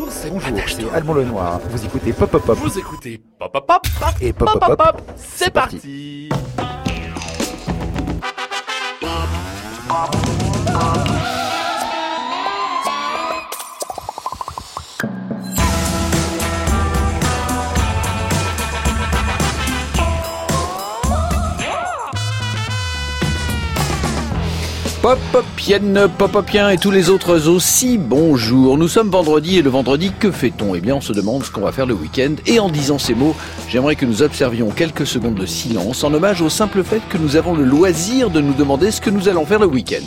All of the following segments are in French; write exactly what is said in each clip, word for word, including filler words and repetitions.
c'est Bonjour, c'est Alban Lenoir. Vous écoutez Pop Pop Pop. Vous écoutez Pop Pop Pop. Et Pop Pop Pop, Pop, pop, c'est c'est parti. parti. Pop Popienne, Pop Popien et tous les autres aussi, bonjour. Nous sommes vendredi et le vendredi, que fait-on ? Eh bien, on se demande ce qu'on va faire le week-end. Et en disant ces mots, j'aimerais que nous observions quelques secondes de silence en hommage au simple fait que nous avons le loisir de nous demander ce que nous allons faire le week-end.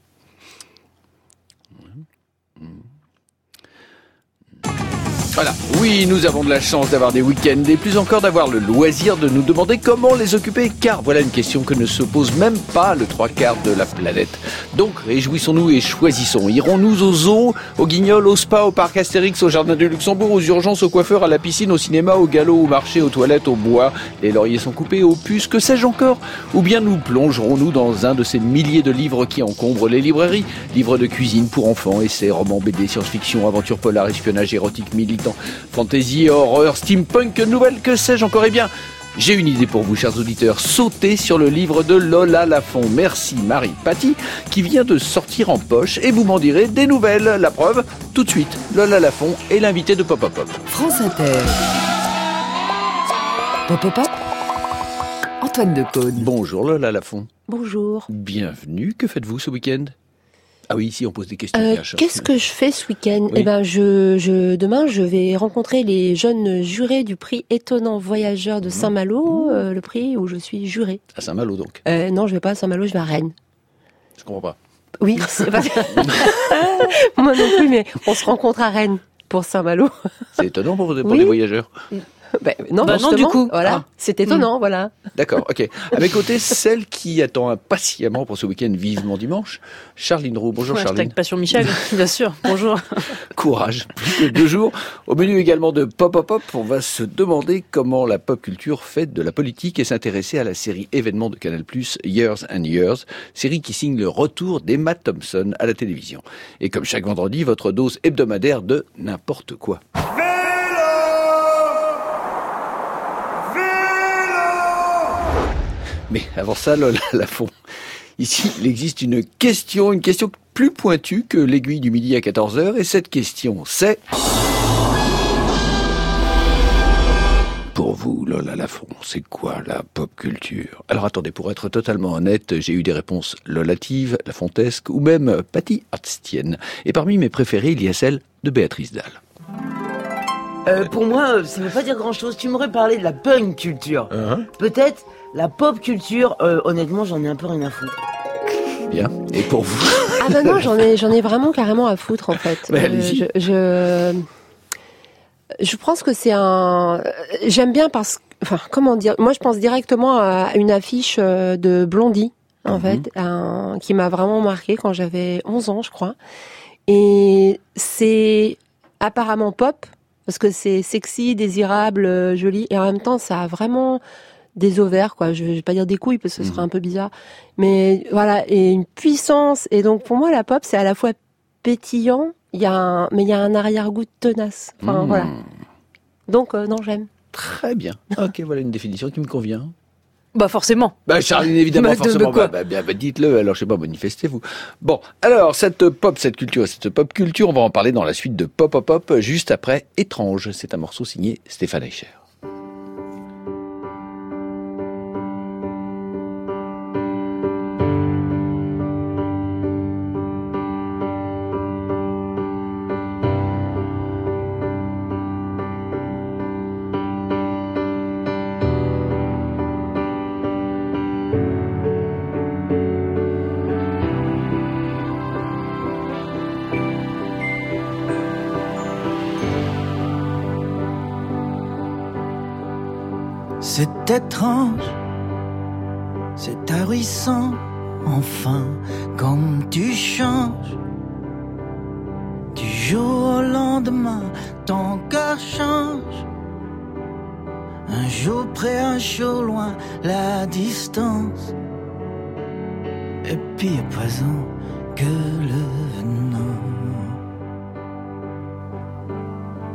Voilà, oui, nous avons de la chance d'avoir des week-ends et plus encore d'avoir le loisir de nous demander comment les occuper, car voilà une question que ne se pose même pas le trois quarts de la planète. Donc réjouissons-nous et choisissons. Irons-nous au zoo, au Guignol, au spa, au parc Astérix, au jardin du Luxembourg, aux urgences, au coiffeur, à la piscine, au cinéma, au galop, au marché, aux toilettes, au bois, les lauriers sont coupés, aux puces, que sais-je encore ? Ou bien nous plongerons-nous dans un de ces milliers de livres qui encombrent les librairies ? Livres de cuisine pour enfants, essais, romans, B D, science-fiction, aventures polar, espionnage, érotique, militant, fantasy, horreur, steampunk, nouvelle, que sais-je encore ? Eh bien, j'ai une idée pour vous, chers auditeurs. Sautez sur le livre de Lola Lafont. Merci Marie Paty, qui vient de sortir en poche, et vous m'en direz des nouvelles. La preuve, tout de suite, Lola Lafont est l'invitée de Pop Pop Pop. France Inter. Pop Pop Pop. Antoine Decaune. Bonjour Lola Lafont. Bonjour. Bienvenue. Que faites-vous ce week-end ? Ah oui, ici on pose des questions. Euh, bien, qu'est-ce que je fais ce week-end ? Oui. Eh ben, je, je, demain, je vais rencontrer les jeunes jurés du prix Étonnant Voyageur de Saint-Malo, euh, le prix où je suis jurée. À Saint-Malo donc. Euh, non, je vais pas à Saint-Malo, je vais à Rennes. Je comprends pas. Oui, c'est pas... Moi non plus, mais on se rencontre à Rennes pour Saint-Malo. C'est étonnant pour, pour Oui. les voyageurs. Ben, non, Bah non, justement, du coup. Voilà, Ah. c'est étonnant, voilà. D'accord, ok. À mes côtés, celle qui attend impatiemment pour ce week-end vivement dimanche, Charline Roux. Bonjour Hashtag Charline. Passion Michel, bien sûr. Bonjour. Courage. Plus que deux jours. Au menu également de Pop Pop Pop, on va se demander comment la pop culture fait de la politique et s'intéresser à la série événement de Canal+, Years and Years, série qui signe le retour d'Emma Thompson à la télévision. Et comme chaque vendredi, votre dose hebdomadaire de n'importe quoi. Mais avant ça, Lola Lafont, ici, il existe une question, une question plus pointue que l'aiguille du midi à quatorze heures, et cette question, c'est... Pour vous, Lola Lafont, c'est quoi la pop culture ? Alors attendez, pour être totalement honnête, j'ai eu des réponses lolatives, lafontesques, ou même Patty Hartstienne. Et parmi mes préférées, il y a celle de Béatrice Dalle. Euh, pour moi, ça veut pas dire grand-chose. Tu m'aurais parlé de la punk culture. Hein ? Peut-être la pop culture, euh, honnêtement, j'en ai un peu rien à foutre. Bien. Et pour vous ? Ah ben non, j'en ai, j'en ai vraiment carrément à foutre, en fait. Mais Euh, allez-y. je, je, je pense que c'est un... J'aime bien parce que... Enfin, comment dire ? Moi, je pense directement à une affiche euh, de Blondie, en Mhm. fait, un- qui m'a vraiment marqué quand j'avais onze ans, je crois. Et c'est apparemment pop, parce que c'est sexy, désirable, euh, joli, et en même temps, ça a vraiment des ovaires, quoi. Je vais pas dire des couilles, parce que ce serait un peu bizarre. Mais voilà, et une puissance. Et donc, pour moi, la pop, c'est à la fois pétillant, il y a un, mais il y a un arrière-goût tenace. Enfin, Mmh. voilà. Donc, euh, non, j'aime. Très bien. Ok, voilà une définition qui me convient. Bah forcément. Bah Charline, évidemment, Bah, de- de forcément. quoi bah, bah, bah, dites-le, alors je sais pas, manifestez-vous. Bon, alors, cette pop, cette culture, cette pop culture, on va en parler dans la suite de Pop Pop Pop, juste après Étrange. C'est un morceau signé Stéphane Eicher. C'est étrange, c'est ahurissant, enfin, comme tu changes. Du jour au lendemain, ton cœur change. Un jour près, un jour loin, la distance. Et puis à présent, que le venant.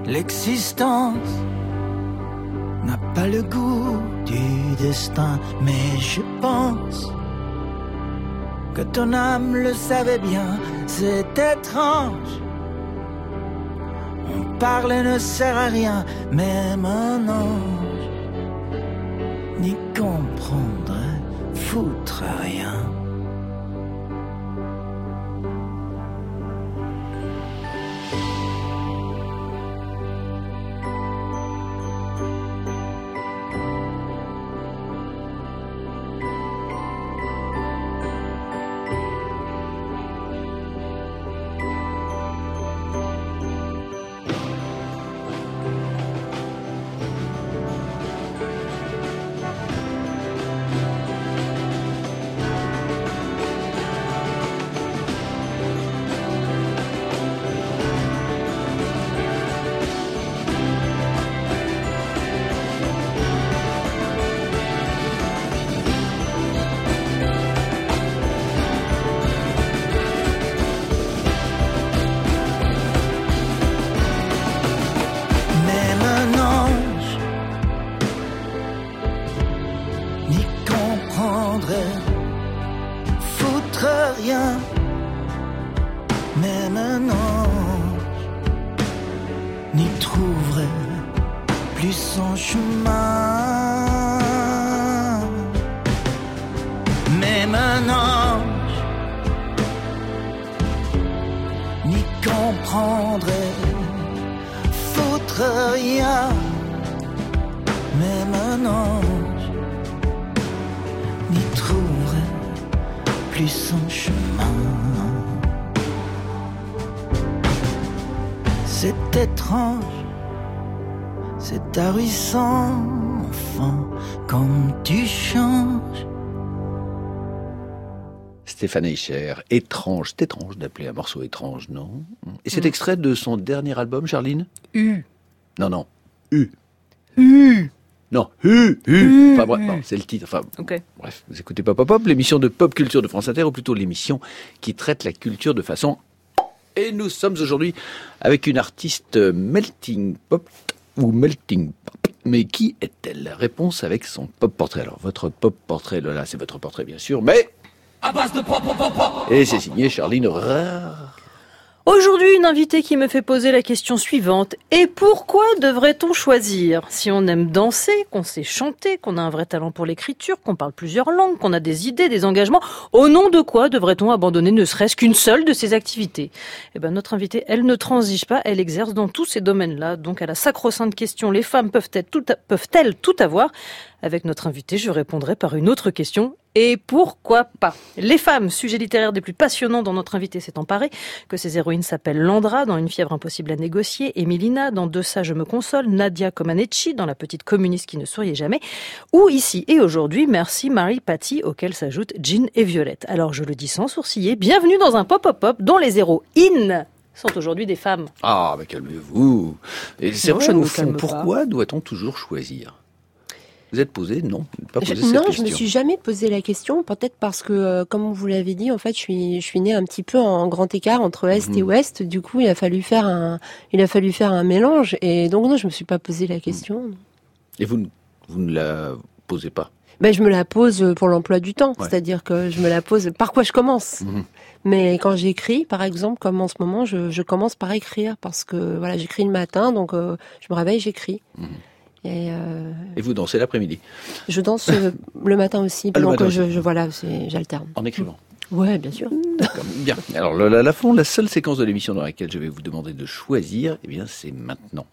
L'existence n'a pas le goût du destin, mais je pense que ton âme le savait bien, c'est étrange. On parle ne sert à rien, même un ange n'y comprendrait foutre rien. C'est ahurissant, enfin, comme tu changes. Stéphane Eicher, étrange, c'est étrange d'appeler un morceau étrange, non? Et c'est mmh. extrait de son dernier album, Charline? U. Non, non, U. U. Non, U, U. U. Enfin bref, non, c'est le titre. Enfin, okay. Bref, vous écoutez Pop Pop Pop, l'émission de pop culture de France Inter, ou plutôt l'émission qui traite la culture de façon... Et nous sommes aujourd'hui avec une artiste melting pop ou melting pop. Mais qui est-elle? Réponse avec son pop portrait. Alors votre pop portrait, là, c'est votre portrait bien sûr, mais à base de pop pop pop pop. Et c'est signé Charline Rare. Aujourd'hui, une invitée qui me fait poser la question suivante. Et pourquoi devrait-on choisir? Si on aime danser, qu'on sait chanter, qu'on a un vrai talent pour l'écriture, qu'on parle plusieurs langues, qu'on a des idées, des engagements, au nom de quoi devrait-on abandonner ne serait-ce qu'une seule de ces activités? Eh ben, notre invitée, elle ne transige pas, elle exerce dans tous ces domaines-là. Donc, à la sacro-sainte question, les femmes peuvent-elles tout, a- peuvent-elles tout avoir? Avec notre invitée, je répondrai par une autre question. Et pourquoi pas? Les femmes, sujet littéraire des plus passionnants dont notre invité s'est emparé, que ses héroïnes s'appellent Landra dans Une fièvre impossible à négocier, Emilina dans De ça je me console, Nadia Comaneci dans La petite communiste qui ne souriait jamais, ou ici et aujourd'hui, merci Marie Patty, auquel s'ajoutent Jean et Violette. Alors je le dis sans sourciller, bienvenue dans un pop-up-pop dont les héroïnes sont aujourd'hui des femmes. Ah, mais calmez-vous. Et c'est Non, vrai, je ne au me fond, calme pourquoi pas. doit-on toujours choisir? Vous êtes posé? Non, pas posé Je, cette non, question. je me suis jamais posé la question. Peut-être parce que, euh, comme vous l'avez dit, en fait, je suis, je suis née un petit peu en grand écart entre Est Mhm. et Ouest. Du coup, il a fallu faire un, il a fallu faire un mélange. Et donc, non, je me suis pas posé la question. Et vous, ne- vous ne la posez pas? Ben, je me la pose pour l'emploi du temps. Ouais. C'est-à-dire que je me la pose par quoi je commence. Mhm. Mais quand j'écris, par exemple, comme en ce moment, je, je commence par écrire parce que, voilà, j'écris le matin, donc euh, je me réveille, j'écris. Mhm. Et, euh, Et vous dansez l'après-midi, je danse euh, le matin aussi. Ah, le donc matin euh, je, aussi. je, voilà, c'est, j'alterne. en écrivant. Ouais, bien sûr. D'accord. Bien. Alors, le- la, la fond, la seule séquence de l'émission dans laquelle je vais vous demander de choisir, eh bien, c'est maintenant.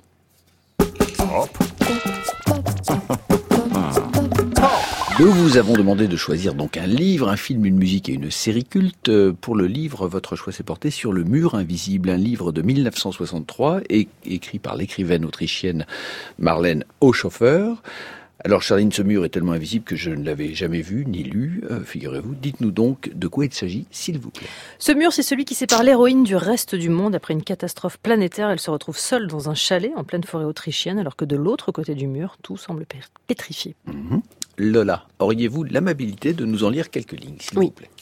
Nous vous avons demandé de choisir donc un livre, un film, une musique et une série culte. Euh, Pour le livre, votre choix s'est porté sur Le Mur Invisible, un livre de mille neuf cent soixante-trois, et, écrit par l'écrivaine autrichienne Marlène Haushofer. Alors, Charline, ce mur est tellement invisible que je ne l'avais jamais vu ni lu. Euh, figurez-vous, dites-nous donc de quoi il s'agit, s'il vous plaît. Ce mur, c'est celui qui sépare l'héroïne du reste du monde. Après une catastrophe planétaire, elle se retrouve seule dans un chalet en pleine forêt autrichienne, alors que de l'autre côté du mur, tout semble pé- pétrifié. Mhm. Lola, auriez-vous l'amabilité de nous en lire quelques lignes, s'il Oui. vous plaît?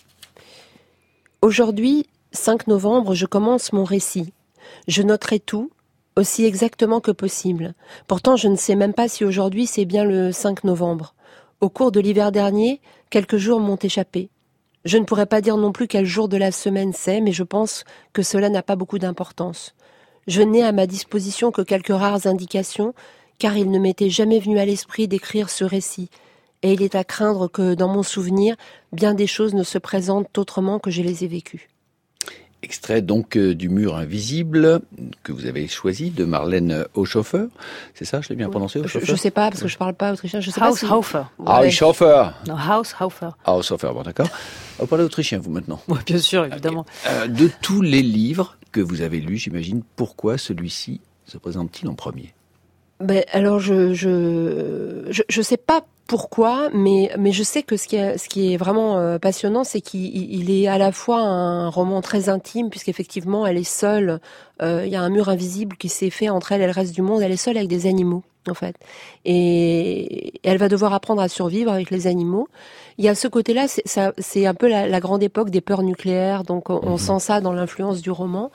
Aujourd'hui, cinq novembre, je commence mon récit. Je noterai tout, aussi exactement que possible. Pourtant, je ne sais même pas si aujourd'hui c'est bien le cinq novembre. Au cours de l'hiver dernier, quelques jours m'ont échappé. Je ne pourrais pas dire non plus quel jour de la semaine c'est, mais je pense que cela n'a pas beaucoup d'importance. Je n'ai à ma disposition que quelques rares indications, car il ne m'était jamais venu à l'esprit d'écrire ce récit. Et il est à craindre que, dans mon souvenir, bien des choses ne se présentent autrement que je les ai vécues. Extrait donc euh, du Mur invisible que vous avez choisi de Marlène Haushofer. C'est ça, je l'ai bien prononcé, Haushofer? Je, je sais pas parce que je parle pas autrichien. Je sais pas si... Haushofer. Ah, Haushofer. Non, Haushofer. Haushofer, bon d'accord. Vous parlez autrichien vous maintenant? Ouais, bien sûr, évidemment. Okay. Euh, de tous les livres que vous avez lus, j'imagine, pourquoi celui-ci se présente-t-il en premier? Ben alors je je je, je sais pas pourquoi, mais mais je sais que ce qui est ce qui est vraiment euh, passionnant, c'est qu'il il est à la fois un roman très intime, puisqu'effectivement elle est seule. Euh, il y a un mur invisible qui s'est fait entre elle et le reste du monde. Elle est seule avec des animaux, en fait, et elle va devoir apprendre à survivre avec les animaux. Il y a ce côté-là, c'est, ça, c'est un peu la, la grande époque des peurs nucléaires, donc on, on sent ça dans l'influence du roman.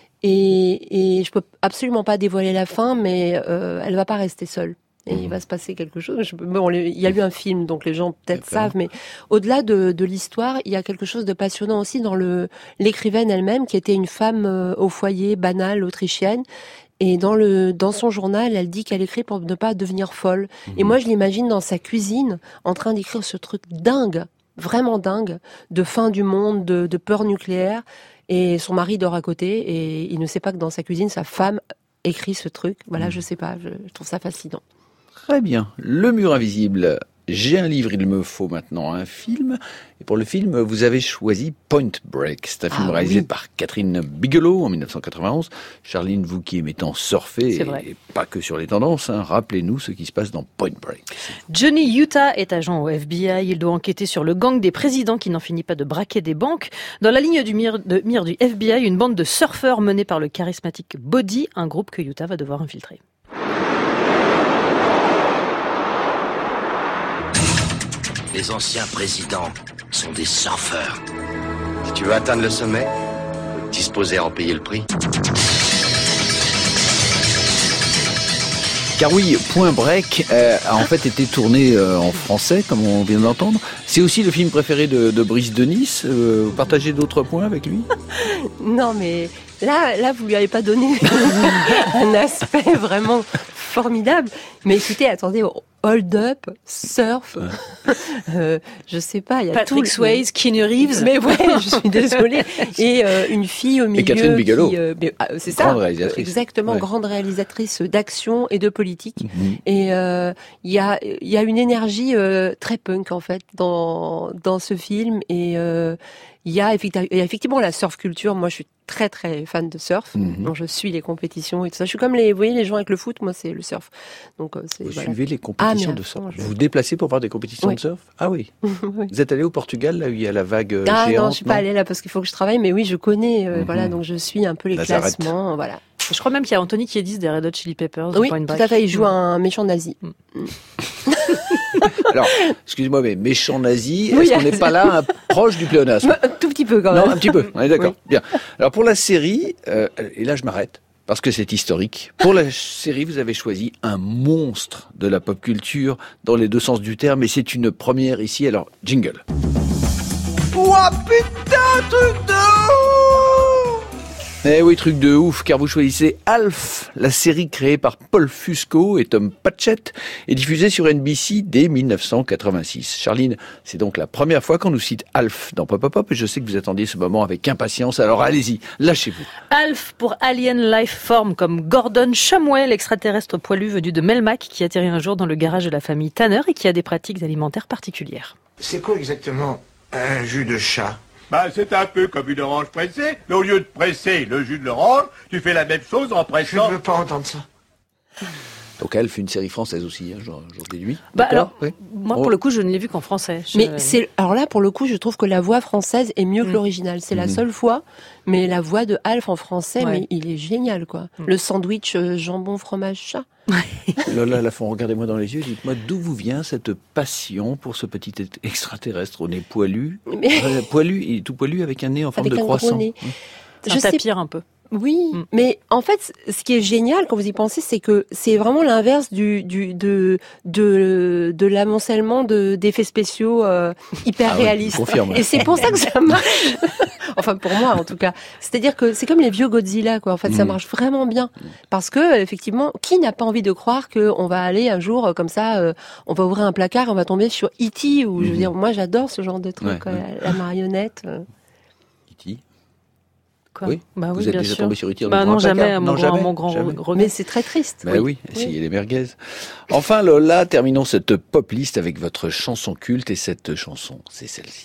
Et, et je peux absolument pas dévoiler la fin, mais euh, elle va pas rester seule. Et mmh. il va se passer quelque chose. Je, bon, il y a eu un film, donc les gens peut-être D'accord. savent, mais au-delà de, de l'histoire, il y a quelque chose de passionnant aussi dans le l'écrivaine elle-même, qui était une femme euh, au foyer, banale, autrichienne. Et dans le dans son journal, elle dit qu'elle écrit pour ne pas devenir folle. Mmh. Et moi, je l'imagine dans sa cuisine, en train d'écrire ce truc dingue, vraiment dingue, de fin du monde, de, de peur nucléaire. Et son mari dort à côté et il ne sait pas que dans sa cuisine, sa femme écrit ce truc. Voilà, mmh. je sais pas, je, je trouve ça fascinant. Très bien. Le Mur invisible. J'ai un livre, il me faut maintenant un film. Et pour le film, vous avez choisi Point Break. C'est un film ah, réalisé oui. par Catherine Bigelow en dix-neuf cent quatre-vingt-onze. Charline, vous qui aimez tant surfer, et, et pas que sur les tendances, hein, rappelez-nous ce qui se passe dans Point Break. Johnny Utah est agent au F B I. Il doit enquêter sur le gang des présidents qui n'en finit pas de braquer des banques. Dans la ligne du mire, de mire du F B I, une bande de surfeurs menée par le charismatique Bodhi, un groupe que Utah va devoir infiltrer. Les anciens présidents sont des surfeurs. Si tu veux atteindre le sommet, faut être disposé à en payer le prix. Car oui, Point Break euh, a en fait été tourné euh, en français, comme on vient d'entendre. C'est aussi le film préféré de, de Brice de Nice. Euh, vous partagez d'autres points avec lui? Non, mais là, là, vous lui avez pas donné un aspect vraiment formidable. Mais écoutez, attendez, hold up, surf, euh, je sais pas, il y a Patrick tout Swayze, Keanu Reeves. Mais ouais, je suis désolée. Et euh, une fille au milieu. Et Catherine Bigelow. Qui, euh, mais, ah, c'est ça. Grande réalisatrice. Exactement, ouais. grande réalisatrice d'action et de politique. Mm-hmm. Et il euh, y a, il y a une énergie euh, très punk en fait dans dans ce film. Et euh, il y a effectivement la surf culture. Moi, je suis très très fan de surf. Mm-hmm. Donc, je suis les compétitions et tout ça. Je suis comme les, vous voyez, les gens avec le foot. Moi, c'est le surf. Donc, euh, c'est, vous voilà. suivez les compétitions ah, de surf. Je... Vous vous déplacez pour voir des compétitions oui. de surf? Ah oui. oui. Vous êtes allé au Portugal, là où il y a la vague euh, ah, géante? Ah non, je suis pas allée là parce qu'il faut que je travaille. Mais oui, je connais. Euh, mm-hmm. Voilà, donc je suis un peu les Nazareth. classements. Voilà. Je crois même qu'il y a Anthony Kiedis des Red Hot Chili Peppers. Oui, tout à fait. Il joue un méchant nazi. Mm. Alors, excusez-moi, mais méchant nazi, est-ce oui, qu'on n'est pas là hein, proche du pléonasme? Un tout petit peu quand même. Non, un petit peu, on est d'accord. Oui. Bien. Alors pour la série, euh, et là je m'arrête, parce que c'est historique. Pour la série, vous avez choisi un monstre de la pop culture, dans les deux sens du terme, et c'est une première ici, alors jingle. Ouah putain, truc de Eh oui, truc de ouf, car vous choisissez Alf, la série créée par Paul Fusco et Tom Patchett, et diffusée sur N B C dès dix-neuf cent quatre-vingt-six. Charline, c'est donc la première fois qu'on nous cite Alf dans Pop Pop Pop, et je sais que vous attendiez ce moment avec impatience, alors allez-y, lâchez-vous. Alf pour Alien Life Form, comme Gordon Shumway, l'extraterrestre poilu venu de Melmac, qui atterrit un jour dans le garage de la famille Tanner et qui a des pratiques alimentaires particulières. C'est quoi exactement un jus de chat ? Bah, c'est un peu comme une orange pressée, mais au lieu de presser le jus de l'orange, tu fais la même chose en pressant... Je ne veux pas entendre ça. Donc Alf, une série française aussi, hein, j'en déduis. Bah alors, oui. moi pour le coup, je ne l'ai vu qu'en français. Je... Mais c'est, alors là, pour le coup, je trouve que la voix française est mieux mmh. que l'original. C'est mmh. la seule fois, mais la voix de Alf en français, ouais. mais il est génial, quoi. Mmh. Le sandwich euh, jambon fromage chat. Lola Lafont, regardez-moi dans les yeux, dites-moi d'où vous vient cette passion pour ce petit extraterrestre au nez poilu, mais... euh, poilu, il est tout poilu avec un nez en forme avec de un croissant. Gros nez. Mmh. Je sais pire un peu. Oui, mm. mais en fait, ce qui est génial quand vous y pensez, c'est que c'est vraiment l'inverse du, du de de de l'amoncellement de d'effets spéciaux euh, hyper ah oui, réalistes. confirme. Et c'est pour ça que ça marche. Enfin, pour moi, en tout cas. C'est-à-dire que c'est comme les vieux Godzilla, quoi. En fait, mm. ça marche vraiment bien parce que effectivement, qui n'a pas envie de croire que on va aller un jour euh, comme ça, euh, on va ouvrir un placard, et on va tomber sur E T ou mm. je veux dire, moi, j'adore ce genre de truc, ouais, quoi, ouais. La, la marionnette. Euh. E T Quoi oui, bah oui, vous êtes bien déjà sûr. tombé sur E T Bah non, jamais, à mon, non, grand, jamais, mon grand jamais. regret. Mais c'est très triste. Bah oui, oui, oui. essayez les merguez. Enfin, Lola, terminons cette pop list avec votre chanson culte, et cette chanson, c'est celle-ci.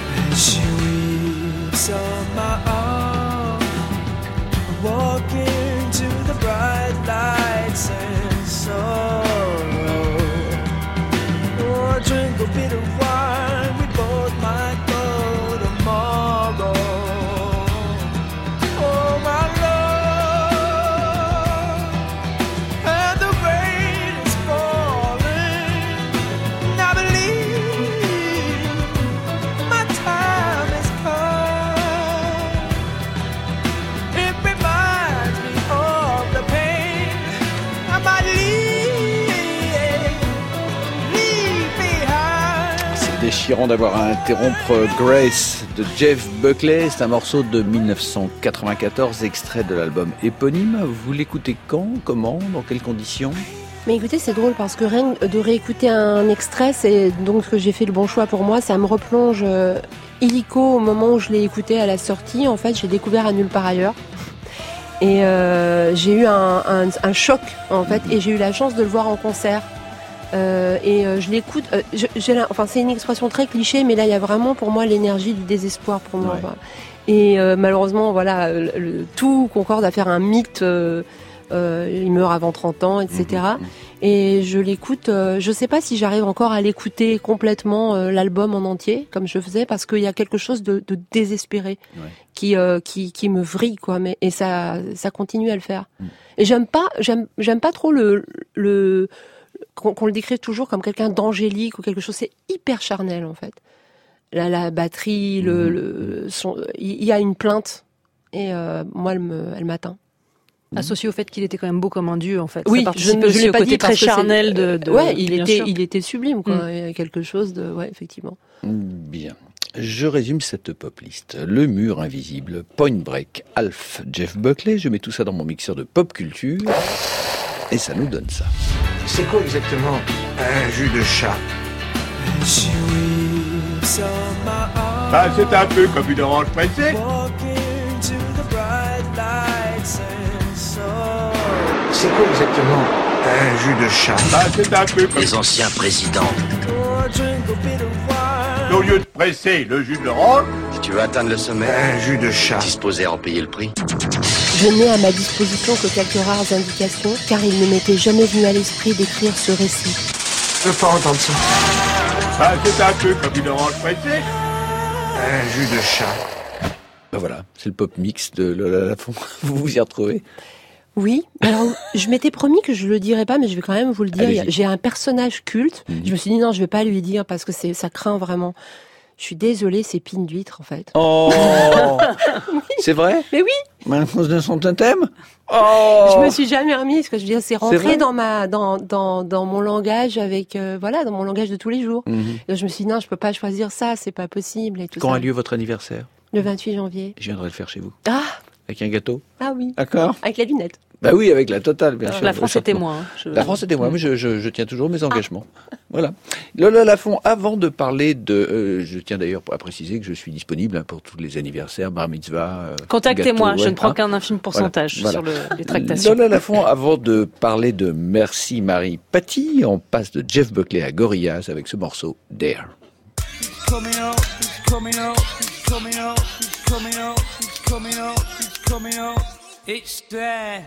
Déchirant d'avoir à interrompre Grace de Jeff Buckley. C'est un morceau de dix-neuf cent quatre-vingt-quatorze, extrait de l'album éponyme. Vous l'écoutez quand, comment, dans quelles conditions ? Mais écoutez, c'est drôle parce que rien de réécouter un extrait, c'est donc ce que j'ai fait le bon choix pour moi. Ça me replonge euh, illico au moment où je l'ai écouté à la sortie. En fait, j'ai découvert à nulle part ailleurs. Et euh, j'ai eu un, un, un choc, en fait, et j'ai eu la chance de le voir en concert. Euh, et euh, je l'écoute. Euh, je, j'ai enfin, c'est une expression très cliché, mais là, il y a vraiment pour moi l'énergie du désespoir pour moi. Ouais. Et euh, malheureusement, voilà, le, le, tout concorde à faire un mythe. Euh, euh, il meurt avant trente ans, et cetera. Mmh, mmh. Et je l'écoute. Euh, je sais pas si j'arrive encore à l'écouter complètement euh, l'album en entier, comme je faisais, parce qu'il y a quelque chose de, de désespéré ouais. qui, euh, qui qui me vrille, quoi. Mais et ça ça continue à le faire. Mmh. Et j'aime pas j'aime j'aime pas trop le le Qu'on, qu'on le décrive toujours comme quelqu'un d'angélique ou quelque chose, c'est hyper charnel en fait. La, la batterie, le, le son, il y a une plainte et euh, moi elle me, elle m'atteint. Associé au fait qu'il était quand même beau comme un dieu en fait. Oui, ça je ne l'ai pas dit très charnel de, de. Ouais, il était, sûr. il était sublime quoi. Mm. Il y a quelque chose de, ouais, effectivement. Bien. Je résume cette pop list. Le mur invisible, Point Break, Alf, Jeff Buckley. Je mets tout ça dans mon mixeur de pop culture et ça nous donne ça. C'est quoi exactement un jus de chat? Bah, c'est un peu comme une orange pressée. C'est quoi exactement un jus de chat? Bah, c'est un peu comme... Les anciens présidents. Au lieu de presser le jus d'orange... Si tu veux atteindre le sommet, un jus de chat. Disposé à en payer le prix. Je n'ai à ma disposition que quelques rares indications, car il ne m'était jamais venu à l'esprit d'écrire ce récit. Je veux pas entendre ça. Bah, c'est un peu comme une orange pressée. Un jus de chat. Ben voilà, c'est le pop mix de Lola Lafont. Vous vous y retrouvez? Oui, alors je m'étais promis que je le dirais pas, mais je vais quand même vous le dire. Allez-y. J'ai un personnage culte. Mmh. Je me suis dit non, je vais pas lui dire parce que c'est ça craint vraiment. Je suis désolée, c'est Pine d'huître en fait. Oh, oui. C'est vrai? Mais oui. Mal de son totem? Oh. Je me suis jamais remise, que je veux dire, c'est rentré c'est dans ma dans dans dans mon langage avec euh, voilà, dans mon langage de tous les jours. Mmh. Et je me suis dit non, je peux pas choisir ça, c'est pas possible et tout Quand ça. a lieu votre anniversaire? Le vingt-huit janvier. Je viendrai le faire chez vous. Ah. Avec un gâteau? Ah oui. D'accord. Avec la lunette. Bah oui, avec la totale, bien sûr. La France était moi. Hein. Je... La France était moi, mais je, je, je tiens toujours mes engagements. Ah. Voilà. Lola Lafont, avant de parler de... Euh, je tiens d'ailleurs à préciser que je suis disponible hein, pour tous les anniversaires, bar mitzvah... Euh, Contactez-moi, gâteau, je ouais, ne prends hein. qu'un infime pourcentage voilà, sur voilà. Le, les tractations. Lola Lafont, avant de parler de Merci Marie Paty, on passe de Jeff Buckley à Gorillaz avec ce morceau, Dare. Coming up, coming up, coming up, coming up, coming up, coming up, it's there.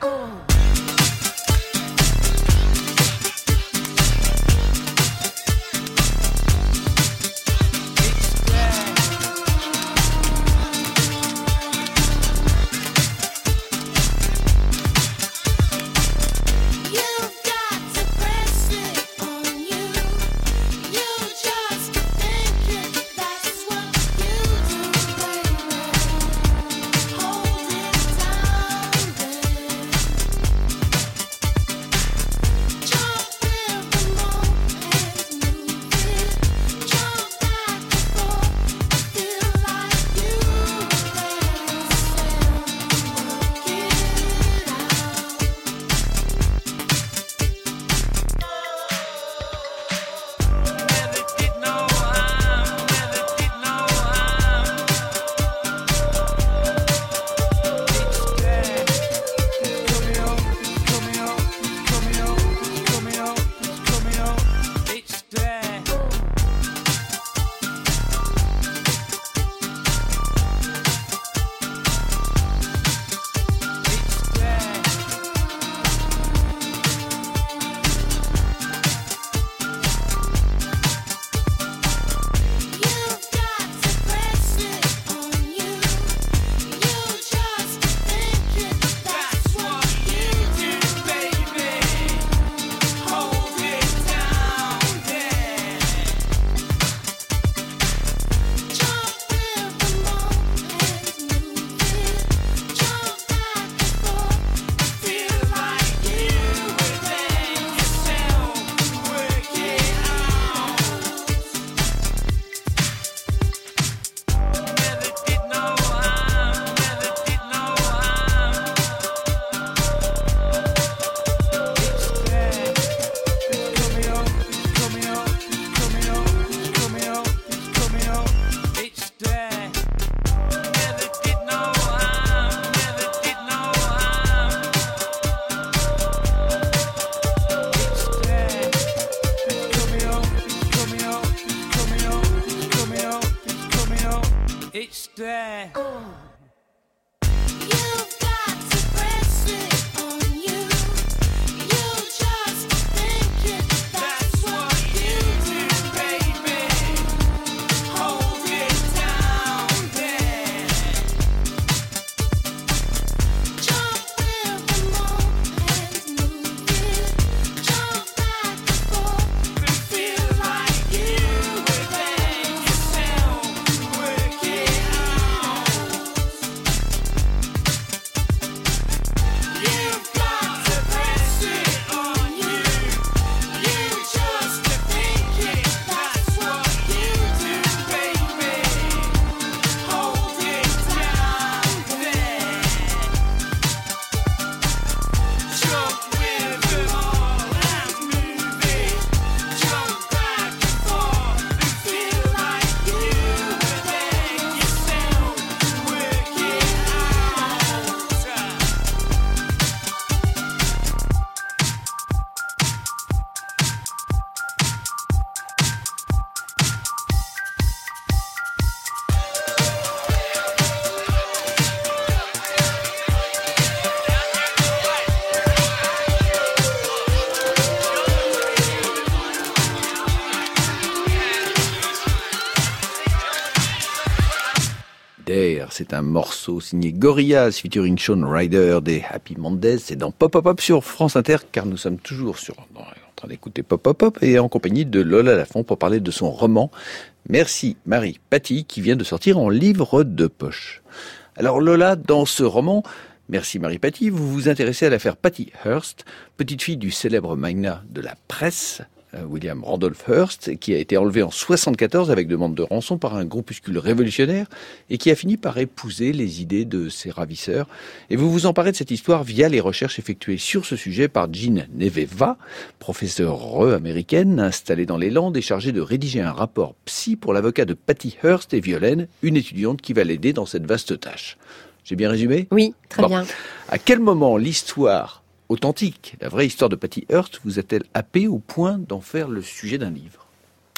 C'est un morceau signé Gorillaz featuring Shawn Ryder des Happy Mondays. C'est dans Pop Pop Pop sur France Inter, car nous sommes toujours sur, en train d'écouter Pop Pop Pop et en compagnie de Lola Lafont pour parler de son roman Merci Marie Paty, qui vient de sortir en livre de poche. Alors Lola, dans ce roman Merci Marie Paty, vous vous intéressez à l'affaire Patty Hearst, petite fille du célèbre magnat de la presse William Randolph Hearst, qui a été enlevé en soixante-quatorze avec demande de rançon par un groupuscule révolutionnaire et qui a fini par épouser les idées de ses ravisseurs. Et vous vous emparez de cette histoire via les recherches effectuées sur ce sujet par Jean Neveva, professeure américaine installée dans les Landes et chargée de rédiger un rapport psy pour l'avocat de Patty Hearst et Violaine, une étudiante qui va l'aider dans cette vaste tâche. J'ai bien résumé ? Oui, très bon. bien. À quel moment l'histoire authentique, la vraie histoire de Patty Hearst, vous a-t-elle happé au point d'en faire le sujet d'un livre ?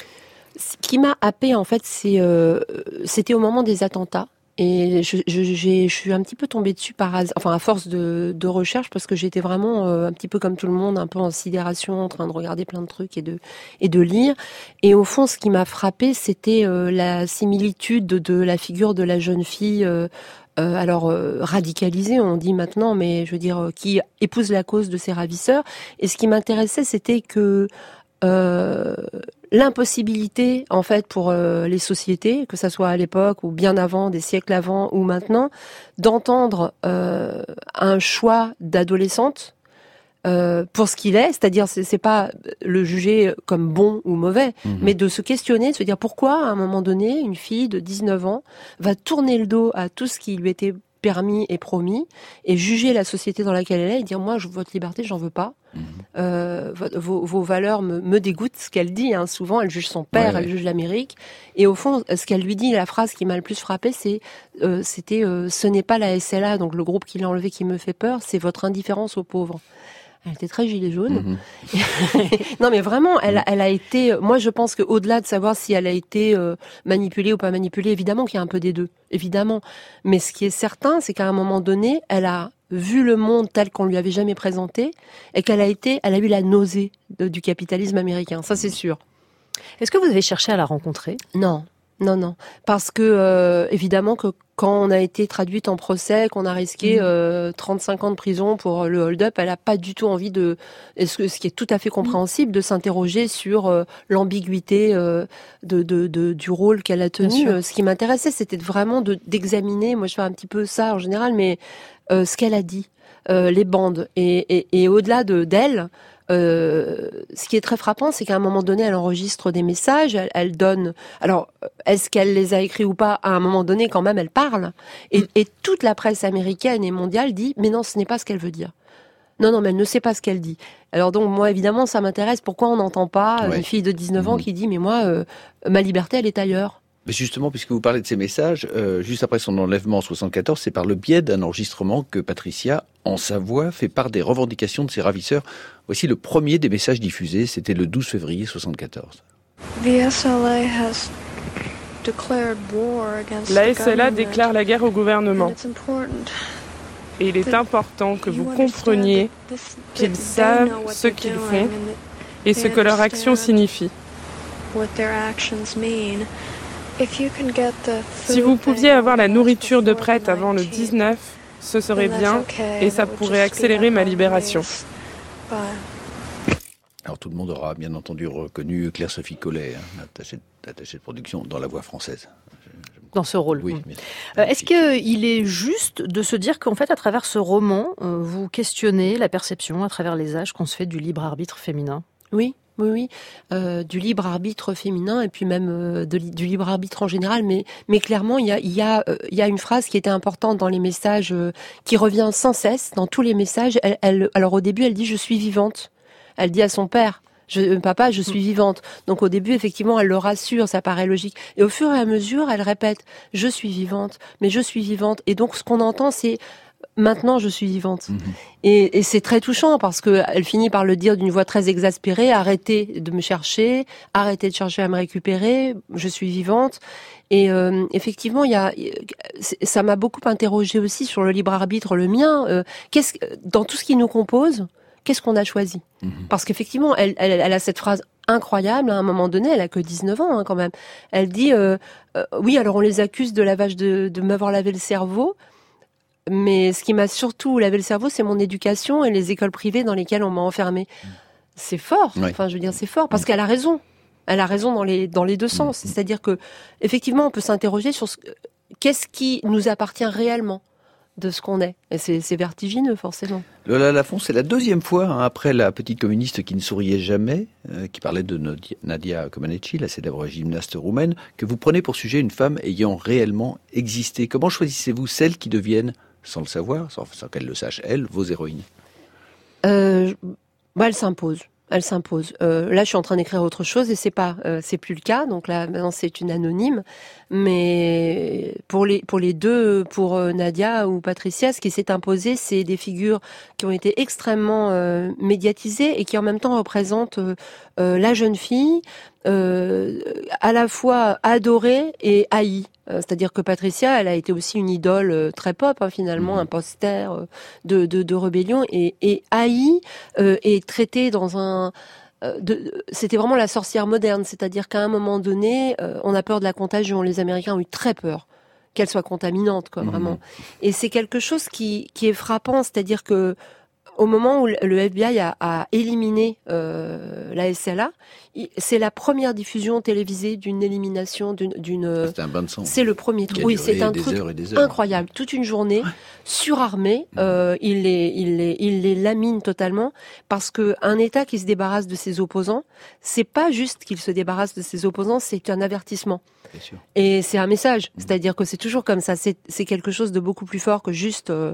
Ce qui m'a happé, en fait, c'est, euh, c'était au moment des attentats. Et je, je, j'ai, je suis un petit peu tombée dessus par hasard, enfin à force de, de recherche, parce que j'étais vraiment euh, un petit peu comme tout le monde, un peu en sidération, en train de regarder plein de trucs et de et de lire. Et au fond, ce qui m'a frappé, c'était euh, la similitude de, de la figure de la jeune fille. Euh, Euh, alors euh, radicalisée, on dit maintenant, mais je veux dire, euh, qui épouse la cause de ses ravisseurs. Et ce qui m'intéressait, c'était que euh, l'impossibilité, en fait, pour euh, les sociétés, que ça soit à l'époque ou bien avant, des siècles avant ou maintenant, d'entendre euh, un choix d'adolescente Euh, pour ce qu'il est, c'est-à-dire c'est, c'est pas le juger comme bon ou mauvais, mmh. mais de se questionner, de se dire pourquoi à un moment donné une fille de dix-neuf ans va tourner le dos à tout ce qui lui était permis et promis et juger la société dans laquelle elle est et dire moi je, votre liberté j'en veux pas, mmh. euh, vos, vos valeurs me, me dégoûtent, ce qu'elle dit hein, souvent, elle juge son père, ouais, elle ouais. juge l'Amérique et au fond ce qu'elle lui dit, la phrase qui m'a le plus frappée c'est euh, c'était euh, ce n'est pas la S L A, donc le groupe qui l'a enlevé qui me fait peur, c'est votre indifférence aux pauvres. Elle était très gilet jaune. Mmh. Non, mais vraiment, elle, elle a été... Moi, je pense qu'au-delà de savoir si elle a été euh, manipulée ou pas manipulée, évidemment qu'il y a un peu des deux, évidemment. Mais ce qui est certain, c'est qu'à un moment donné, elle a vu le monde tel qu'on lui avait jamais présenté et qu'elle a été, elle a eu la nausée de, du capitalisme américain. Ça, c'est sûr. Est-ce que vous avez cherché à la rencontrer ? Non. Non, non. Parce que, euh, évidemment, que quand on a été traduite en procès, qu'on a risqué euh, trente-cinq ans de prison pour le hold-up, elle n'a pas du tout envie de... Ce qui est tout à fait compréhensible, de s'interroger sur euh, l'ambiguïté euh, de, de, de, du rôle qu'elle a tenu. Euh, ce qui m'intéressait, c'était vraiment de, d'examiner, moi je fais un petit peu ça en général, mais euh, ce qu'elle a dit, euh, les bandes. Et, et, et au-delà de d'elle... Euh, ce qui est très frappant, c'est qu'à un moment donné, elle enregistre des messages, elle, elle donne... Alors, est-ce qu'elle les a écrits ou pas ? À un moment donné, quand même, elle parle. Et, et toute la presse américaine et mondiale dit « Mais non, ce n'est pas ce qu'elle veut dire. » Non, non, mais elle ne sait pas ce qu'elle dit. Alors donc, moi, évidemment, ça m'intéresse. Pourquoi on n'entend pas ouais. une fille de dix-neuf mmh. ans qui dit « Mais moi, euh, ma liberté, elle est ailleurs. » Mais justement, puisque vous parlez de ces messages, euh, juste après son enlèvement en soixante-quatorze, c'est par le biais d'un enregistrement que Patricia, en Savoie, fait part des revendications de ses ravisseurs. Voici le premier des messages diffusés, c'était le douze février soixante-quatorze. The S L A has La S L A déclare la guerre au gouvernement. Et il est important que vous compreniez qu'ils savent ce qu'ils font et ce que leur action signifie. Si vous pouviez avoir la nourriture de prête avant le dix-neuf, ce serait bien et ça pourrait accélérer ma libération. Alors tout le monde aura bien entendu reconnu Claire-Sophie Collet, hein, attachée, attachée de production dans la voix française. Dans ce rôle. Oui. Euh, est-ce qu'il est juste de se dire qu'en fait, à travers ce roman, euh, vous questionnez la perception, à travers les âges, qu'on se fait du libre arbitre féminin ? Oui. Oui, oui, euh, du libre arbitre féminin et puis même euh, de, du libre arbitre en général, mais mais clairement il y a il y a euh, il y a une phrase qui était importante dans les messages, euh, qui revient sans cesse dans tous les messages. Elle, elle, alors au début elle dit je suis vivante, elle dit à son père. Je, papa, je suis vivante. Donc au début, effectivement, elle le rassure, ça paraît logique. Et au fur et à mesure, elle répète, je suis vivante, mais je suis vivante. Et donc ce qu'on entend, c'est maintenant, je suis vivante. Mmh. Et, et c'est très touchant parce que elle finit par le dire d'une voix très exaspérée. Arrêtez de me chercher, arrêtez de chercher à me récupérer. Je suis vivante. Et euh, effectivement, il y a, ça m'a beaucoup interrogée aussi sur le libre arbitre, le mien. Euh, qu'est-ce dans tout ce qui nous compose? Qu'est-ce qu'on a choisi ? mmh. Parce qu'effectivement, elle, elle, elle a cette phrase incroyable, à un moment donné, elle a que dix-neuf ans hein, quand même. Elle dit, euh, euh, oui, alors on les accuse de lavage de, de m'avoir lavé le cerveau, mais ce qui m'a surtout lavé le cerveau, c'est mon éducation et les écoles privées dans lesquelles on m'a enfermée. mmh. C'est fort, oui. enfin je veux dire c'est fort, parce mmh. qu'elle a raison. Elle a raison dans les, dans les deux sens. mmh. C'est-à-dire que, effectivement, on peut s'interroger sur ce, qu'est-ce qui nous appartient réellement de ce qu'on est. Et c'est, c'est vertigineux, forcément. Lola Lafont, c'est la deuxième fois, hein, après la petite communiste qui ne souriait jamais, euh, qui parlait de Nadia Comaneci, la célèbre gymnaste roumaine, que vous prenez pour sujet une femme ayant réellement existé. Comment choisissez-vous celles qui deviennent, sans le savoir, sans, sans qu'elle le sache, elle, vos héroïnes ? euh, bah, Elle s'impose. Elle s'impose. Euh, là, je suis en train d'écrire autre chose et c'est pas, euh, c'est plus le cas. Donc là, maintenant, c'est une anonyme. Mais pour les pour les deux, pour euh, Nadia ou Patricia, ce qui s'est imposé, c'est des figures qui ont été extrêmement euh, médiatisées et qui en même temps représentent euh, euh, la jeune fille, euh, à la fois adorée et haïe. Euh, c'est-à-dire que Patricia, elle a été aussi une idole euh, très pop, hein, finalement, mmh. un poster euh, de, de de rébellion et, et haïe euh, et traitée dans un De, c'était vraiment la sorcière moderne, c'est-à-dire qu'à un moment donné, euh, on a peur de la contagion. Les Américains ont eu très peur qu'elle soit contaminante, quoi, mmh. vraiment. Et c'est quelque chose qui, qui est frappant, c'est-à-dire que au moment où le F B I a, a éliminé euh, la S L A, c'est la première diffusion télévisée d'une élimination d'une. d'une c'est un bain de sang. C'est le premier truc. Oui, c'est un truc incroyable. Toute une journée, ouais. surarmée, mmh. euh, il les, il les, il les lamine totalement parce que un État qui se débarrasse de ses opposants, c'est pas juste qu'il se débarrasse de ses opposants, c'est un avertissement. Bien sûr. Et c'est un message, mmh. c'est-à-dire que c'est toujours comme ça. C'est, c'est quelque chose de beaucoup plus fort que juste euh,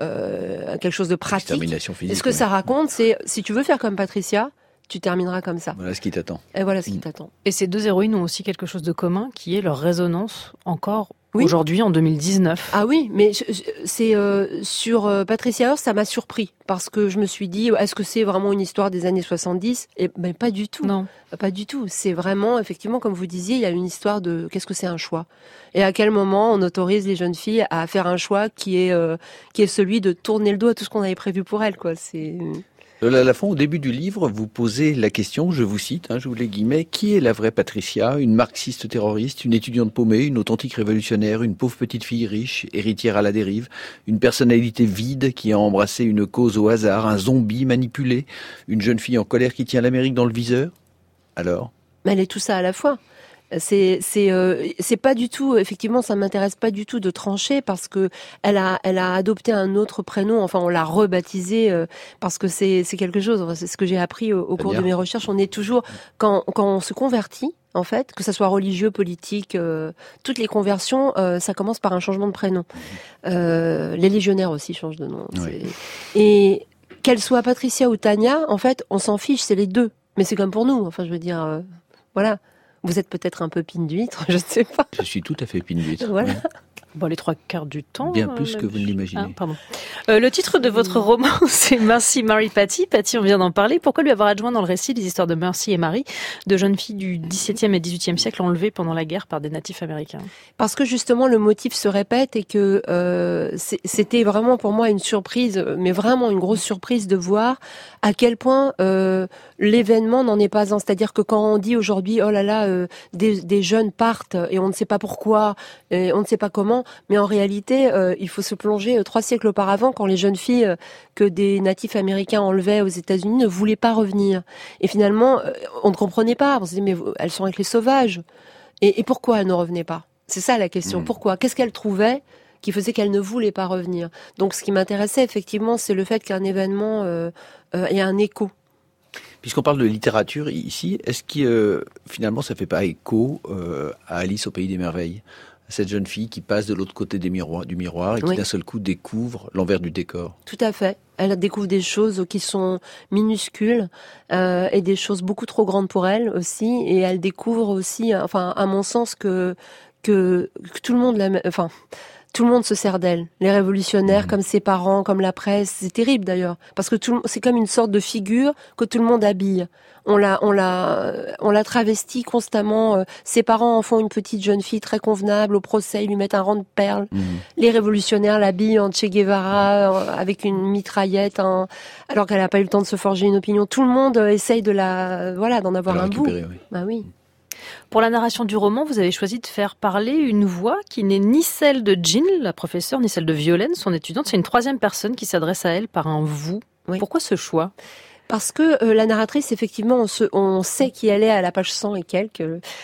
euh, quelque chose de pratique. Physique, et ce que ouais. ça raconte, c'est si tu veux faire comme Patricia, tu termineras comme ça. Voilà ce qui t'attend. Et voilà ce qui mmh. t'attend. Et ces deux héroïnes ont aussi quelque chose de commun, qui est leur résonance encore oui. aujourd'hui en deux mille dix-neuf. Ah oui, mais je, je, c'est euh, sur euh, Patricia Hearst, ça m'a surpris parce que je me suis dit, est-ce que c'est vraiment une histoire des années soixante-dix ? Et ben pas du tout. Non, pas du tout. C'est vraiment, effectivement, comme vous disiez, il y a une histoire de qu'est-ce que c'est un choix et à quel moment on autorise les jeunes filles à faire un choix qui est euh, qui est celui de tourner le dos à tout ce qu'on avait prévu pour elles, quoi. C'est Lola Lafont, au début du livre, vous posez la question, je vous cite, hein, je vous les guillemets, qui est la vraie Patricia ? Une marxiste terroriste, une étudiante paumée, une authentique révolutionnaire, une pauvre petite fille riche, héritière à la dérive, une personnalité vide qui a embrassé une cause au hasard, un zombie manipulé, une jeune fille en colère qui tient l'Amérique dans le viseur ? Alors ? Mais elle est tout ça à la fois. C'est c'est euh, c'est pas du tout, effectivement, ça m'intéresse pas du tout de trancher parce que elle a elle a adopté un autre prénom, enfin on l'a rebaptisé euh, parce que c'est c'est quelque chose, c'est ce que j'ai appris au, au cours de mes recherches. On est toujours quand quand on se convertit, en fait, que ça soit religieux, politique, euh, toutes les conversions, euh, ça commence par un changement de prénom. Euh, les légionnaires aussi changent de nom. Oui. Et qu'elle soit Patricia ou Tania, en fait, on s'en fiche, c'est les deux. Mais c'est comme pour nous, enfin je veux dire, euh, voilà. Vous êtes peut-être un peu pine d'huître, je ne sais pas. Je suis tout à fait pine d'huître. Voilà. Ouais. Bon, les trois quarts du temps. Bien plus que vous ne l'imaginez. Ah, pardon. Euh, le titre de votre roman, c'est Mercy, Mary, Patty. Patty, on vient d'en parler. Pourquoi lui avoir adjoint dans le récit les histoires de Mercy et Mary, de jeunes filles du dix-septième et dix-huitième siècle enlevées pendant la guerre par des natifs américains? Parce que justement, le motif se répète et que euh, c'était vraiment pour moi une surprise, mais vraiment une grosse surprise de voir à quel point euh, l'événement n'en est pas un. C'est-à-dire que quand on dit aujourd'hui, oh là là, euh, des, des jeunes partent et on ne sait pas pourquoi, et on ne sait pas comment, mais en réalité, euh, il faut se plonger euh, trois siècles auparavant, quand les jeunes filles euh, que des natifs américains enlevaient aux États-Unis ne voulaient pas revenir. Et finalement, euh, on ne comprenait pas. On se disait, mais elles sont avec les sauvages. Et, et pourquoi elles ne revenaient pas? C'est ça la question. Mmh. Pourquoi? Qu'est-ce qu'elles trouvaient qui faisait qu'elles ne voulaient pas revenir? Donc, ce qui m'intéressait effectivement, c'est le fait qu'un événement euh, euh, ait un écho. Puisqu'on parle de littérature ici, est-ce que euh, finalement ça fait pas écho euh, à Alice au pays des merveilles, cette jeune fille qui passe de l'autre côté des miroirs, du miroir et qui oui. d'un seul coup découvre l'envers du décor? Tout à fait. Elle découvre des choses qui sont minuscules euh, et des choses beaucoup trop grandes pour elle aussi. Et elle découvre aussi, enfin, à mon sens, que que, que tout le monde, la, enfin. Tout le monde se sert d'elle. Les révolutionnaires, mmh. comme ses parents, comme la presse. C'est terrible d'ailleurs, parce que tout, c'est comme une sorte de figure que tout le monde habille. On l'a, on l'a, on l'a travestie constamment. Ses parents en font une petite jeune fille très convenable. Au procès, ils lui mettent un rang de perles. Mmh. Les révolutionnaires l'habillent en Che Guevara avec une mitraillette, hein, alors qu'elle n'a pas eu le temps de se forger une opinion. Tout le monde essaye de la, voilà, d'en avoir un bout. Oui. Bah oui. Pour la narration du roman, vous avez choisi de faire parler une voix qui n'est ni celle de Jean, la professeure, ni celle de Violaine, son étudiante. C'est une troisième personne qui s'adresse à elle par un « vous ». Oui. Pourquoi ce choix? Parce que euh, la narratrice, effectivement, on, se, on sait qui elle est à la page cent et quelques.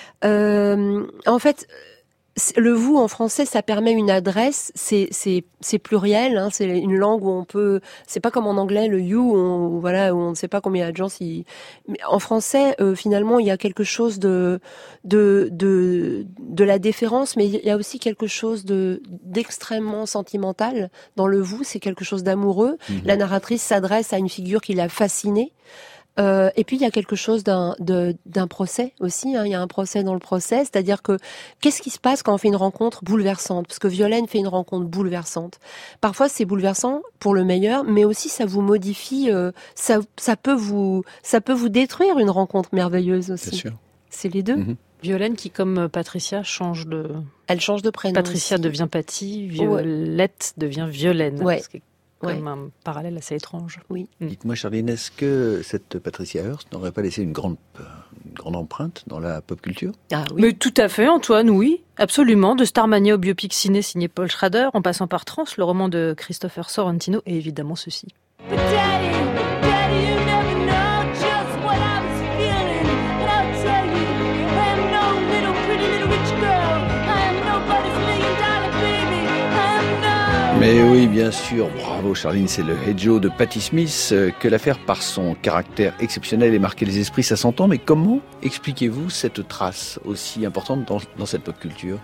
Euh, en fait... Le vous en français, ça permet une adresse, c'est c'est c'est pluriel, hein, c'est une langue où on peut, c'est pas comme en anglais le you, où on, voilà, où on ne sait pas combien il y a de gens. Si, mais en français, euh, finalement, il y a quelque chose de de de de la déférence, mais il y a aussi quelque chose de d'extrêmement sentimental dans le vous. C'est quelque chose d'amoureux. Mmh. La narratrice s'adresse à une figure qui l'a fascinée. Euh, et puis il y a quelque chose d'un de, d'un procès aussi, hein. Il y a un procès dans le procès, c'est-à-dire que qu'est-ce qui se passe quand on fait une rencontre bouleversante? Parce que Violaine fait une rencontre bouleversante. Parfois c'est bouleversant pour le meilleur, mais aussi ça vous modifie, euh, ça ça peut vous ça peut vous détruire une rencontre merveilleuse aussi. Bien sûr. C'est les deux. Mm-hmm. Violaine qui, comme Patricia, change de... Elle change de prénom. Patricia aussi. devient Patty, Violette ouais. devient Violaine. Ouais. Comme ouais. un parallèle assez étrange. Oui. Mm. Dites-moi, Charline, est-ce que cette Patricia Hearst n'aurait pas laissé une grande, une grande empreinte dans la pop culture? Ah oui. Mais tout à fait, Antoine, oui. Absolument. De Starmania au biopic ciné signé Paul Schrader, en passant par Trans, le roman de Christopher Sorrentino, et évidemment ceci. But Daddy, Daddy, you never know just what I was feeling. And I'll tell you, I am no little pretty little rich girl. I am nobody's million dollar baby. I am no... Mais oui, bien sûr, bravo Charline, c'est le Hey Joe de Patti Smith. Que l'affaire, par son caractère exceptionnel, ait marqué les esprits, ça s'entend, mais comment expliquez-vous cette trace aussi importante dans, dans cette pop culture?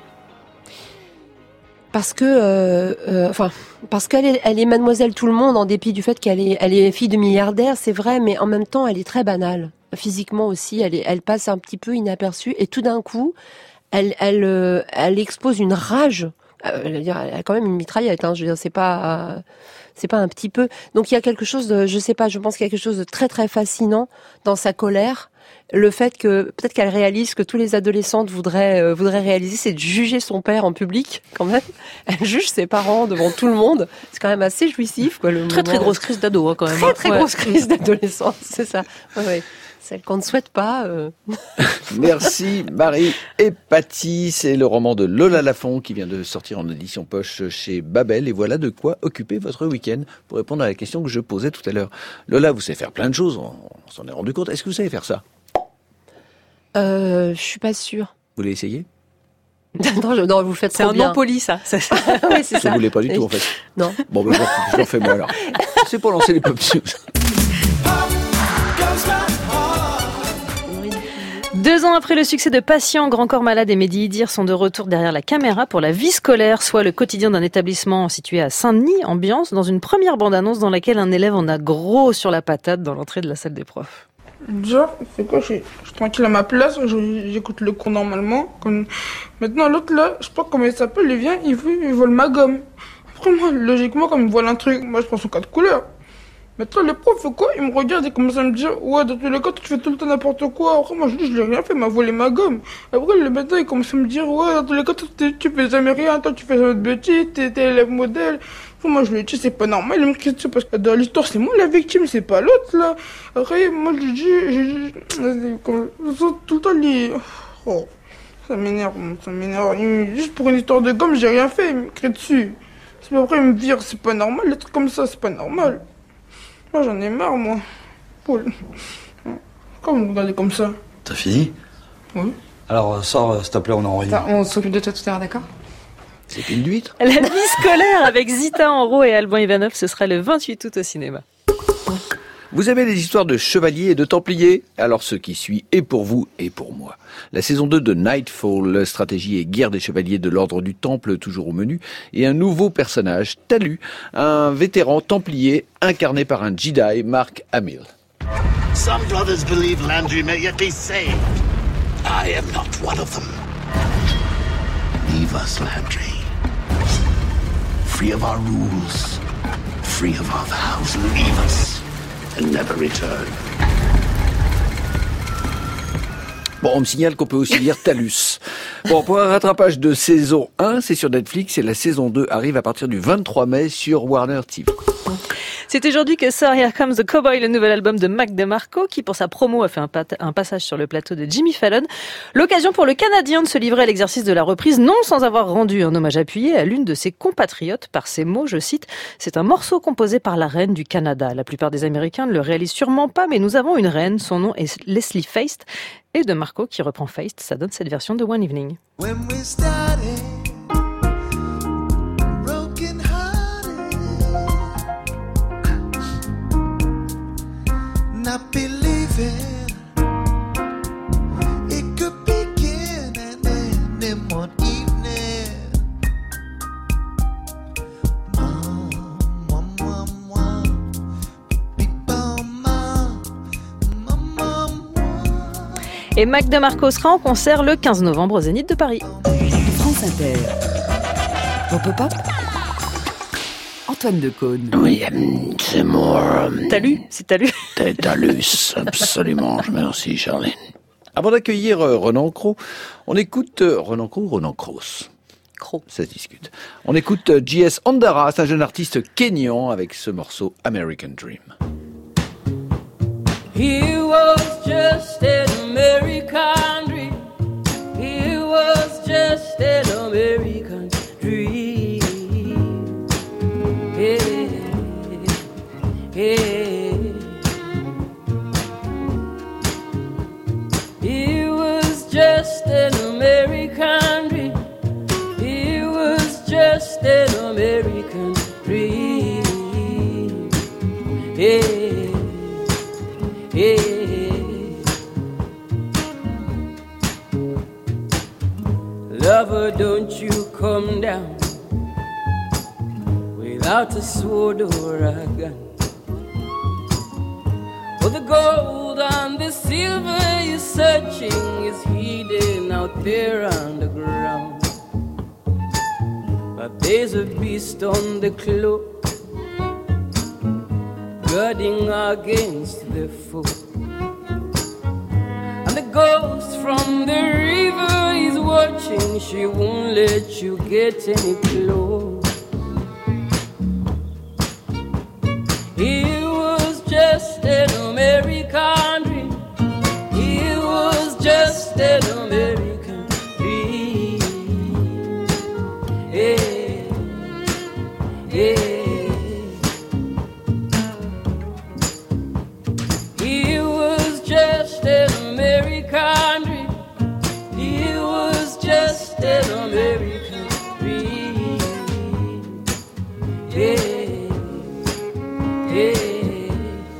Parce que, euh, euh, enfin, parce qu'elle est, elle est Mademoiselle Tout le Monde, en dépit du fait qu'elle est, elle est fille de milliardaire, c'est vrai, mais en même temps, elle est très banale. Physiquement aussi, elle est, elle passe un petit peu inaperçue, et tout d'un coup, elle, elle, euh, elle expose une rage. Euh, elle a quand même une mitraillette, hein, je veux dire, c'est pas, euh, c'est pas un petit peu. Donc il y a quelque chose de, je sais pas, je pense qu'il y a quelque chose de très très fascinant dans sa colère. Le fait que peut-être qu'elle réalise que tous les adolescentes voudraient euh, voudraient réaliser, c'est de juger son père en public quand même. Elle juge ses parents devant tout le monde. C'est quand même assez jouissif, quoi. Le très moment. Très grosse crise d'ado, hein, quand même. Très très ouais. grosse crise d'adolescence, c'est ça. Ouais, ouais. Celle qu'on ne souhaite pas. Euh... Merci Marie et Patty. C'est le roman de Lola Lafont qui vient de sortir en édition poche chez Babel. Et voilà de quoi occuper votre week-end pour répondre à la question que je posais tout à l'heure. Lola, vous savez faire plein de choses, on, on s'en est rendu compte. Est-ce que vous savez faire ça? Euh, je suis pas sûre. Vous voulez essayer? non, je, non, vous le faites trop bien. C'est un non poli, ça. oui, c'est ça. Vous voulez pas du tout, en fait. Non. Bon, ben, je l'en fais moi alors. C'est pour lancer les pop news. Deux ans après le succès de Patient, Grand Corps Malade et Mehdi Idir sont de retour derrière la caméra pour La Vie scolaire, soit le quotidien d'un établissement situé à Saint-Denis, ambiance, dans une première bande-annonce dans laquelle un élève en a gros sur la patate dans l'entrée de la salle des profs. Genre, c'est quoi, je suis, je suis tranquille à ma place, je- j'écoute le cours normalement. Comme... Maintenant, l'autre là, je sais pas comment il s'appelle, il vient, il, veut, il vole ma gomme. Après, moi, logiquement, comme il vole un truc, moi je prends son code couleur. Maintenant, le prof, fait quoi? Il me regarde et commence à me dire, ouais, dans tous les cas, tu fais tout le temps n'importe quoi. Après, moi, je dis, je l'ai rien fait, il m'a volé ma gomme. Après, le matin, il commence à me dire, ouais, dans tous les cas, toi, tu tu fais jamais rien, toi, tu fais jamais de bêtises, t'es t'es élève modèle. Après, moi, je lui ai dit, c'est pas normal, il me crie dessus parce que dans l'histoire, c'est moi la victime, c'est pas l'autre, là. Après, moi, je lui dis, je lui dis, comme, tout le temps, lui, oh, ça m'énerve, ça m'énerve. Il- Juste pour une histoire de gomme, j'ai rien fait, il me crie dessus. C'est pas vrai, il me vire, c'est pas normal, les trucs comme ça, c'est pas normal. Moi, j'en ai marre, moi. Paul. Comment vous regardez comme ça? T'as fini? Oui. Alors, sors, euh, s'il te plaît, on est en réunion. Attends, on s'occupe de toi tout à l'heure, d'accord? C'est une d'huître. La vie scolaire avec Zita Enro et Alban Ivanov, ce sera le vingt-huit août au cinéma. Vous aimez les histoires de chevaliers et de templiers? Alors ce qui suit est pour vous et pour moi. La saison deux de Nightfall, stratégie et guerre des chevaliers de l'ordre du Temple, toujours au menu, et un nouveau personnage, Talu, un vétéran templier incarné par un Jedi, Mark Hamill. Some brothers believe Landry may yet be saved. I am not one of them. Leave us, Landry. Free of our rules, free of our vows. Leave us and never return. Bon, on me signale qu'on peut aussi lire Talus. Bon, pour un rattrapage de saison un, c'est sur Netflix et la saison deux arrive à partir du vingt-trois mai sur Warner T V. C'est aujourd'hui que sort Here Comes the Cowboy, le nouvel album de Mac DeMarco, qui pour sa promo a fait un, pat- un passage sur le plateau de Jimmy Fallon. L'occasion pour le Canadien de se livrer à l'exercice de la reprise, non sans avoir rendu un hommage appuyé à l'une de ses compatriotes par ces mots, je cite, « C'est un morceau composé par la reine du Canada. La plupart des Américains ne le réalisent sûrement pas, mais nous avons une reine, son nom est Leslie Feist. » Et DeMarco qui reprend Feist, ça donne cette version de One Evening. When we started, broken hearted, not believing it could begin and end in one evening. Mom, mom, mom, mom, beep, bum, mom, mom, mom, mom. Et Mac DeMarco sera en concert le quinze novembre au Zénith de Paris. France Inter. Pop, pop, pop. Antoine Decaune. Oui, c'est moi. T'as lu? C'est t'as lu? T'as lu, absolument. Je merci, Charlène. Avant d'accueillir euh, Renan Cros, on écoute euh, Renan Cros ou Renan Cros? Cros. Ça se discute. On écoute euh, J S Ondara, c'est un jeune artiste kényan avec ce morceau American Dream. He was just an American dream. He was just an American dream. Hey, hey. He was just an American dream. He was just an American dream. Hey, hey. Lover, don't you come down without a sword or a gun. For the gold and the silver you're searching is hidden out there underground. But there's a beast on the cloak, guarding against the foe. And the ghost from the river is watching, she won't let you get any close. He was just an American dream. He was just an American dream. Hey, hey. He was just an American dream. He was just an American dream. Yeah, yeah.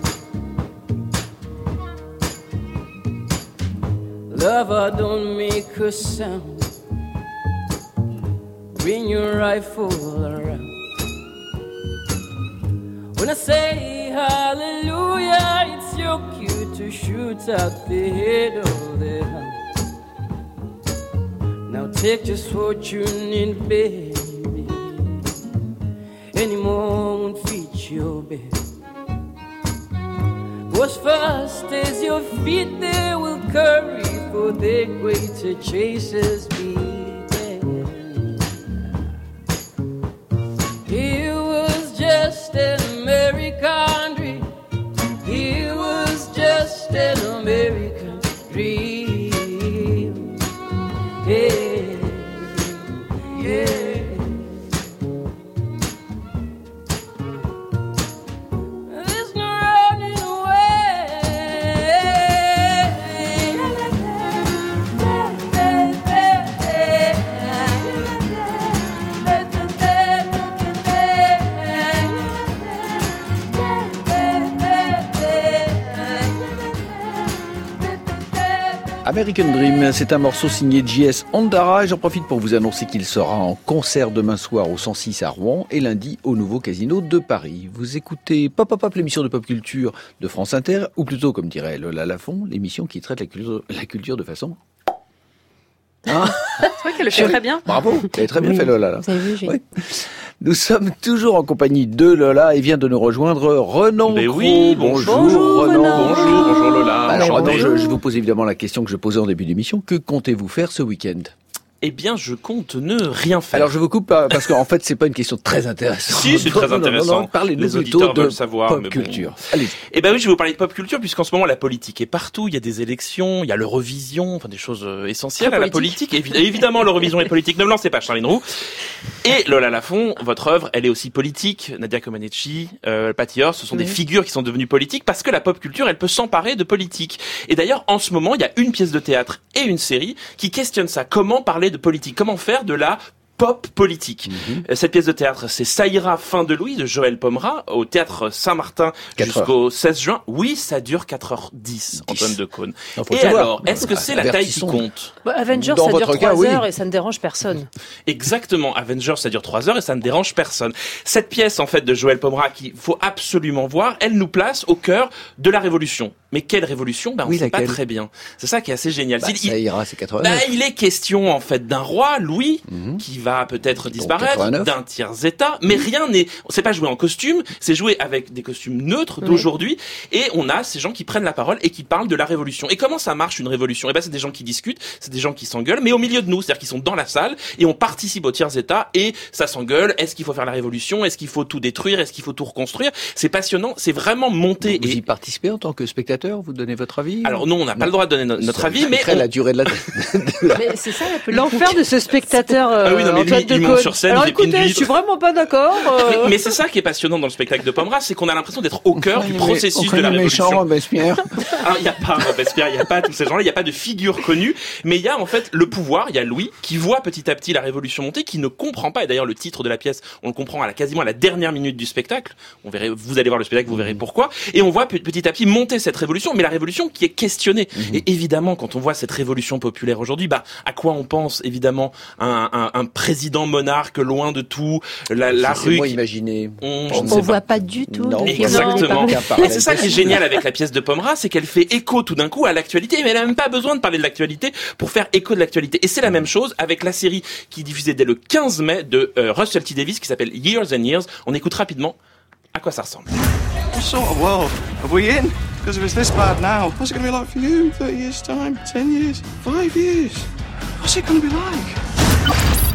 Lover, don't make a sound. Bring your rifle around. When I say hallelujah, it's your cue to shoot out the head of the house. Now take just what you need, baby. Any more won't fit your bed. What's first is your feet, they will curry, for their greater chasers be dead. He was just an American dream. He was just an American dream. Yeah, yeah. American Dream, c'est un morceau signé J S Ondara et j'en profite pour vous annoncer qu'il sera en concert demain soir au cent six à Rouen et lundi au Nouveau Casino de Paris. Vous écoutez Pop Pop Pop, l'émission de pop culture de France Inter, ou plutôt, comme dirait Lola Lafont, l'émission qui traite la culture, la culture de façon... Ah. C'est vrai qu'elle le fait très bien. Bravo, vous avez très bien Oui, fait Lola. Là. Vous avez vu, j'ai... Oui. Nous sommes toujours en compagnie de Lola et vient de nous rejoindre Renan Mais Cros. oui, bonjour. Bonjour Renan. Bonjour, bonjour Lola. Alors Enchanté. Renan, je, je vous pose évidemment la question que je posais en début d'émission. Que comptez-vous faire ce week-end ? Eh bien, je compte ne rien faire. Alors je vous coupe parce qu'en fait c'est pas une question très intéressante. Si, c'est très Non, non, non, intéressant. non, parlez-nous Les plutôt auditeurs de veulent savoir, pop mais bon. culture. Allez. Eh ben oui, je vais vous parler de pop culture puisqu'en ce moment la politique est partout. Il y a des élections, il y a l'Eurovision, enfin des choses euh, essentielles Très à la politique. politique. Évi- évidemment, l'Eurovision est politique. Ne me lancez pas, Charline Roux. Et Lola Lafont, votre œuvre, elle est aussi politique. Nadia Comaneci, euh, Patty Hearst, ce sont Oui. des figures qui sont devenues politiques parce que la pop culture, elle peut s'emparer de politique. Et d'ailleurs, en ce moment, il y a une pièce de théâtre et une série qui questionnent ça. Comment parler de politique ? Comment faire de la pop politique. Mm-hmm. Cette pièce de théâtre, c'est Ça ira fin de Louis de Joël Pomera au théâtre Saint-Martin jusqu'au seize juin. Oui, ça dure quatre heures dix, Antoine Decaune. Non, faut Et le savoir. alors, est-ce que c'est la taille qui Avertissons. compte? Bah, Avengers, Dans ça dure votre trois cas, oui. heures et ça ne dérange personne. Exactement. Avengers, ça dure trois heures et ça ne dérange personne. Cette pièce, en fait, de Joël Pomera, qu'il faut absolument voir, elle nous place au cœur de la Révolution. Mais quelle révolution? Ben, on Oui, ne sait pas laquelle très bien. C'est ça qui est assez génial. Bah, Il- ça il- ira, c'est Bah, quatre-vingt-neuf. il est question en fait d'un roi, Louis, Mhm. qui va peut-être disparaître, quatre-vingt-neuf. d'un tiers état, mais rien n'est, c'est pas joué en costume, c'est joué avec des costumes neutres d'aujourd'hui, et on a ces gens qui prennent la parole et qui parlent de la révolution. Et comment ça marche une révolution? Eh ben c'est des gens qui discutent, c'est des gens qui s'engueulent, mais au milieu de nous, c'est-à-dire qu'ils sont dans la salle et on participe au tiers état et ça s'engueule. Est-ce qu'il faut faire la révolution? Est-ce qu'il faut tout détruire? Est-ce qu'il faut tout reconstruire? C'est passionnant, c'est vraiment monté. Vous et y participez en tant que spectateur? Vous donnez votre avis? alors non, on n'a pas le droit de donner no- notre Ça avis, mais expliquerait on- la durée de la... de la- Mais c'est ça la politique. L'enfer de ce spectateur euh, Ah oui, non, mais lui, Antoine il monte Decaune. sur scène, Alors il fait une écoutez, je vitre. suis vraiment pas d'accord. euh. Mais, mais c'est ça qui est passionnant dans le spectacle de Pomera, c'est qu'on a l'impression d'être au cœur du processus de la révolution. Robespierre. Ah, il n'y a pas Robespierre, il n'y a pas tous ces gens-là, il n'y a pas de figure connue, mais il y a en fait le pouvoir, il y a Louis qui voit petit à petit la révolution monter, qui ne comprend pas, et d'ailleurs le titre de la pièce, on le comprend à la quasiment à la dernière minute du spectacle, on verrait, vous allez voir le spectacle, vous verrez pourquoi, et on voit pe- petit à petit monter cette révolution, mais la révolution qui est questionnée. Et évidemment, quand on voit cette révolution populaire aujourd'hui, bah, à quoi on pense? Évidemment, un, un, un président monarque loin de tout, la, la C'est rue... moi qui- imaginer. On, je ne On sais pas. voit pas du tout Non, de qui Exactement. vous parlez. Et c'est ça qui est génial avec la pièce de Pomera, c'est qu'elle fait écho tout d'un coup à l'actualité, mais elle n'a même pas besoin de parler de l'actualité pour faire écho de l'actualité. Et c'est la même chose avec la série qui diffusait dès le quinze mai de euh, Russell T Davies qui s'appelle Years and Years. On écoute rapidement à quoi ça ressemble. What sort of world are we in? Because if it's this bad now, what's it going to be like for you in thirty years' time, ten years, five years? What's it going to be like?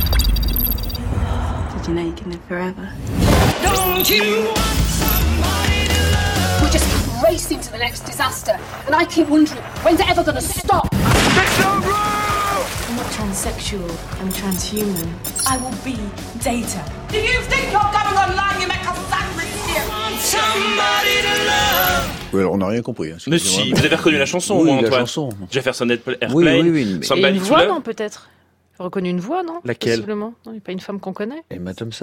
Did you know you can live forever? Don't you want somebody to love? We just keep racing to the next disaster, and I keep wondering, when's it ever gonna stop? I'm not transsexual, I'm transhuman. I will be Data. Do you think you're going online? You make a sandwich here. Want somebody to love? Oui, alors on n'a rien compris. Hein, Mais si, vous avez reconnu la chanson, Oui, moi, la Antoine. chanson. Jefferson Airplane, Oui, oui, oui, mais- Et Somebody une to voix, Love. non, peut-être? Reconnu une voix, non? Laquelle? Possiblement. Non, il n'y a pas une femme qu'on connaît. Emma Thompson?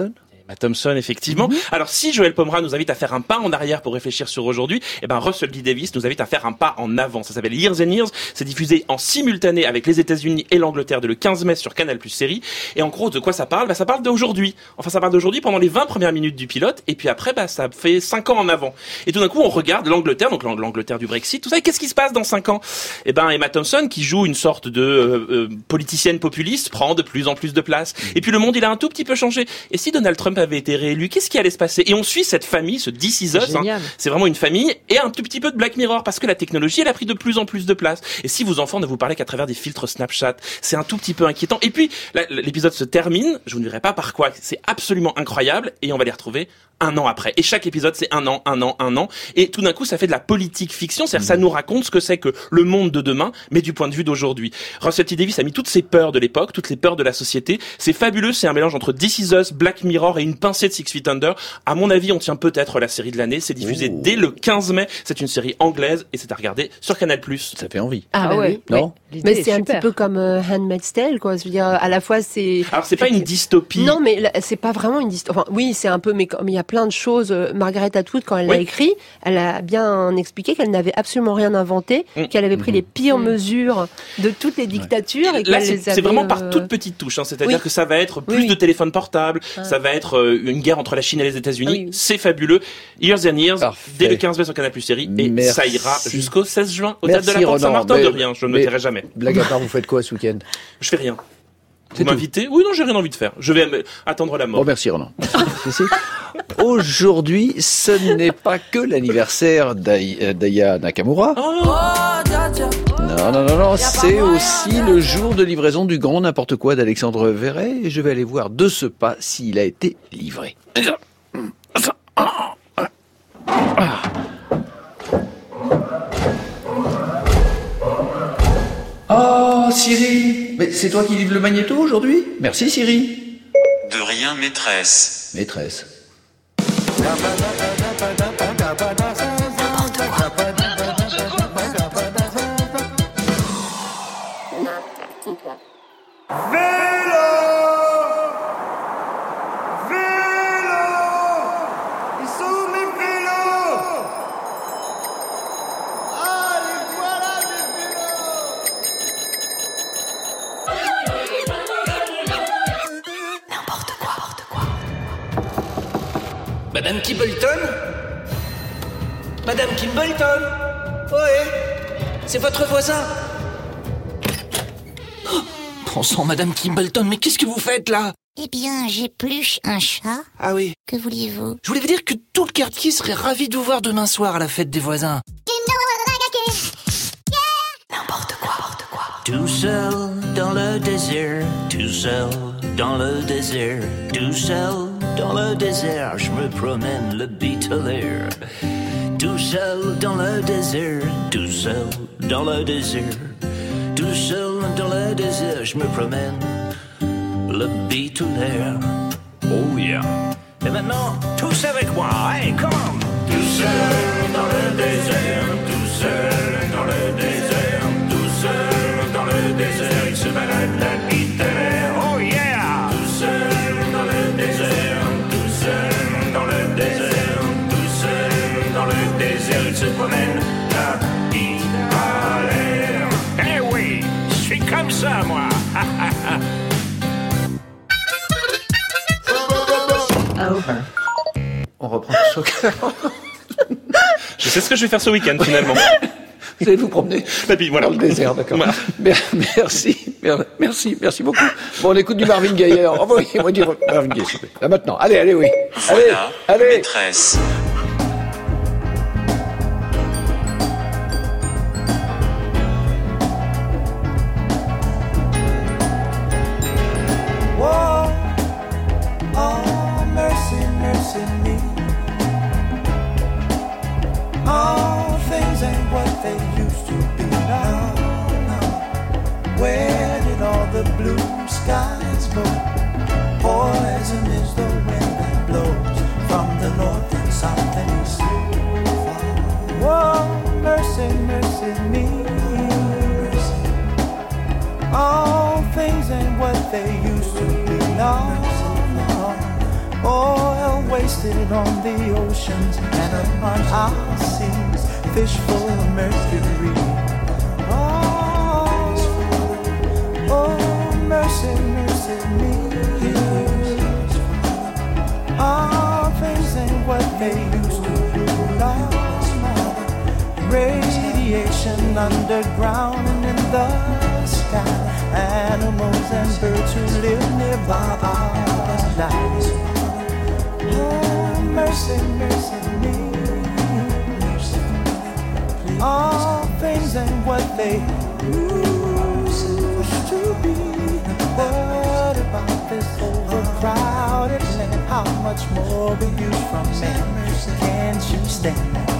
Emma Thompson, effectivement. Mm-hmm. Alors, si Joël Pomera nous invite à faire un pas en arrière pour réfléchir sur aujourd'hui, eh ben, Russell T Davies nous invite à faire un pas en avant. Ça s'appelle Years and Years. C'est diffusé en simultané avec les États-Unis et l'Angleterre dès le quinze mai sur Canal plus Série. Et en gros, de quoi ça parle? Bah, ça parle d'aujourd'hui. Enfin, ça parle d'aujourd'hui pendant les vingt premières minutes du pilote. Et puis après, bah, ça fait cinq ans en avant. Et tout d'un coup, on regarde l'Angleterre, donc l'Angleterre du Brexit, tout ça. Et qu'est-ce qui se passe dans cinq ans? Eh ben, Emma Thompson, qui joue une sorte de euh, euh, politicienne populiste, prend de plus en plus de place. Mmh. Et puis le monde, il a un tout petit peu changé. Et si Donald Trump avait été réélu, qu'est-ce qui allait se passer? Et on suit cette famille, ce This Is Us, hein, c'est vraiment une famille, et un tout petit peu de Black Mirror, parce que la technologie, elle a pris de plus en plus de place. Et si vos enfants ne vous parlent qu'à travers des filtres Snapchat, c'est un tout petit peu inquiétant. Et puis, là, l'épisode se termine, je vous ne dirai pas par quoi, c'est absolument incroyable, et on va les retrouver un an après. Et chaque épisode, c'est un an, un an, un an. Et tout d'un coup, ça fait de la politique fiction. C'est-à-dire, ça nous raconte ce que c'est que le monde de demain, mais du point de vue d'aujourd'hui. Russell T Davies a mis toutes ses peurs de l'époque, toutes les peurs de la société. C'est fabuleux. C'est un mélange entre This Is Us, Black Mirror et une pincée de Six Feet Under. À mon avis, on tient peut-être la série de l'année. C'est diffusé oh. dès le quinze mai. C'est une série anglaise et c'est à regarder sur Canal plus. Ça fait envie. Ah, ah ouais. Oui. Non? Oui. Mais c'est un petit peu comme euh, Handmaid's Tale, quoi. Je veux dire, à la fois, c'est... Alors, c'est pas une dystopie. Non, mais là, c'est pas vraiment une dystopie. Enfin, oui, c'est un peu, mais il y a plein de choses. Margaret Atwood, quand elle oui. l'a écrit, elle a bien expliqué qu'elle n'avait absolument rien inventé, mmh. qu'elle avait pris mmh. les pires mmh. mesures de toutes les dictatures. Ouais. Et là, c'est, c'est vraiment euh... par toutes petites touches. Hein. C'est-à-dire oui. que ça va être plus oui, oui. de téléphones portables, ah. ça va être euh, une guerre entre la Chine et les États-Unis. Ah, oui. C'est fabuleux. Years and Years, Parfait. Dès le quinze mai sur Canal plus Série, et Merci. Ça ira jusqu'au seize juin, au Théâtre de la Porte Saint-Martin. De rien, je ne me tairai jamais. Blague à part, vous faites quoi ce week-end? Je fais rien. Vous m'invitez? Oui, non, j'ai rien envie de faire. Je vais m- attendre la mort. Bon, merci Ronan. Aujourd'hui, ce n'est pas que l'anniversaire d'Aya, d'Aya Nakamura. Oh. Non, non, non, non, c'est aussi le jour de livraison du grand n'importe quoi d'Alexandre Verret. Et je vais aller voir de ce pas s'il a été livré. Oh, Siri, mais c'est toi qui livre le magnéto aujourd'hui? Merci, Siri. De rien, maîtresse. Maîtresse. Madame Kimbleton? Madame Kimbleton? Ouais, c'est votre voisin. Oh, bon sang, Madame Kimbleton, mais qu'est-ce que vous faites là? Eh bien, j'épluche un chat. Ah oui. Que vouliez-vous? Je voulais vous dire que tout le quartier serait ravi de vous voir demain soir à la fête des voisins. N'importe quoi, n'importe quoi. Tout seul dans le désert, tout seul dans le désert, tout seul dans le désert, je me promène le beat à l'air. Tout seul dans le désert, tout seul dans le désert, tout seul dans le désert, je me promène le beat à l'air. Oh yeah. Et maintenant, tous avec moi, hey, come on. Tout seul dans le désert, tout seul dans le désert, tout seul dans le désert, il se balade la beat à l'air. Oh yeah. Tout seul dans le désert, tout seul dans le désert, tout seul dans le désert, il se promène la beat à l'air. Eh oui, je suis comme ça, moi. On reprend tout ça. Je sais ce que je vais faire ce week-end, finalement. Vous allez vous promener puis, voilà. dans le désert, d'accord. Voilà. Merci, merci, merci beaucoup. Bon, on écoute du Marvin Gaye. Alors, envoyez-moi du Marvin Gaye, s'il vous plaît. Là, maintenant. Allez, allez, oui. Allez, voilà, allez. Maîtresse. Whoa, oh, mercy, mercy me. All things ain't what they used to be now, now. Where did all the blue skies go? Poison is the wind that blows from the north and south and east. Whoa, mercy, mercy me. All things ain't what they used to be now, now. Oil wasted on the oceans and upon our seas, fish full of mercury. Oh, oh, mercy, mercy me. All things ain't what they used to be. Lost more radiation underground and in the sky. Animals and birds who live nearby are alive. Oh, mercy, mercy me. All things ain't what they used to be. What about this overcrowded land? How much more be used from man? Can't you stand that?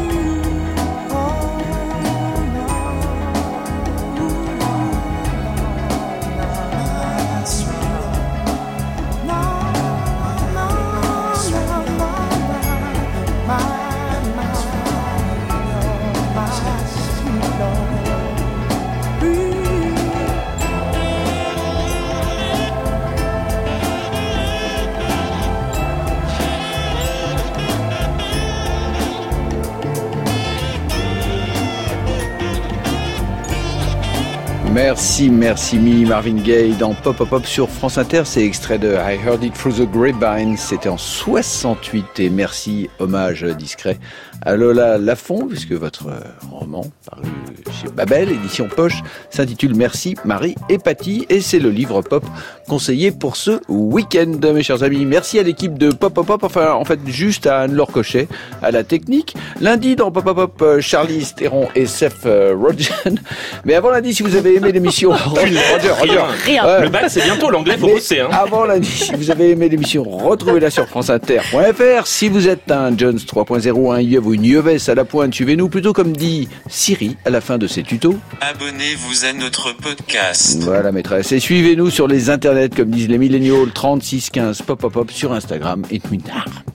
Merci, merci Mi, Marvin Gaye dans Pop Pop Pop sur France Inter. C'est extrait de I Heard It Through the Grapevine. C'était en soixante-huit. Et merci, hommage discret à Lola Lafont, puisque votre roman, paru chez Babel, édition Poche, s'intitule Merci, Marie et Patty. Et c'est le livre pop conseillé pour ce week-end, mes chers amis. Merci à l'équipe de Pop Pop Pop. Enfin, en fait, juste à Anne-Laure Cochet, à la technique. Lundi, dans Pop Pop Pop, Charlie Theron et Seth Rogen. Mais avant lundi, si vous avez aimé l'émission... Roger, Roger. Rien. Ouais. Le bac, c'est bientôt l'anglais, faut bosser. Hein. Avant lundi, si vous avez aimé l'émission, retrouvez-la sur france inter point f r. Si vous êtes un Jones trois point zéro, un Yves ou une Yves à la pointe, suivez-nous plutôt comme dit Siri à la fin de ses tutos. Abonnez-vous à notre podcast. Voilà, maîtresse. Et suivez-nous sur les internets, comme disent les milléniaux, trente-six quinze Pop Pop Pop sur Instagram et Twitter.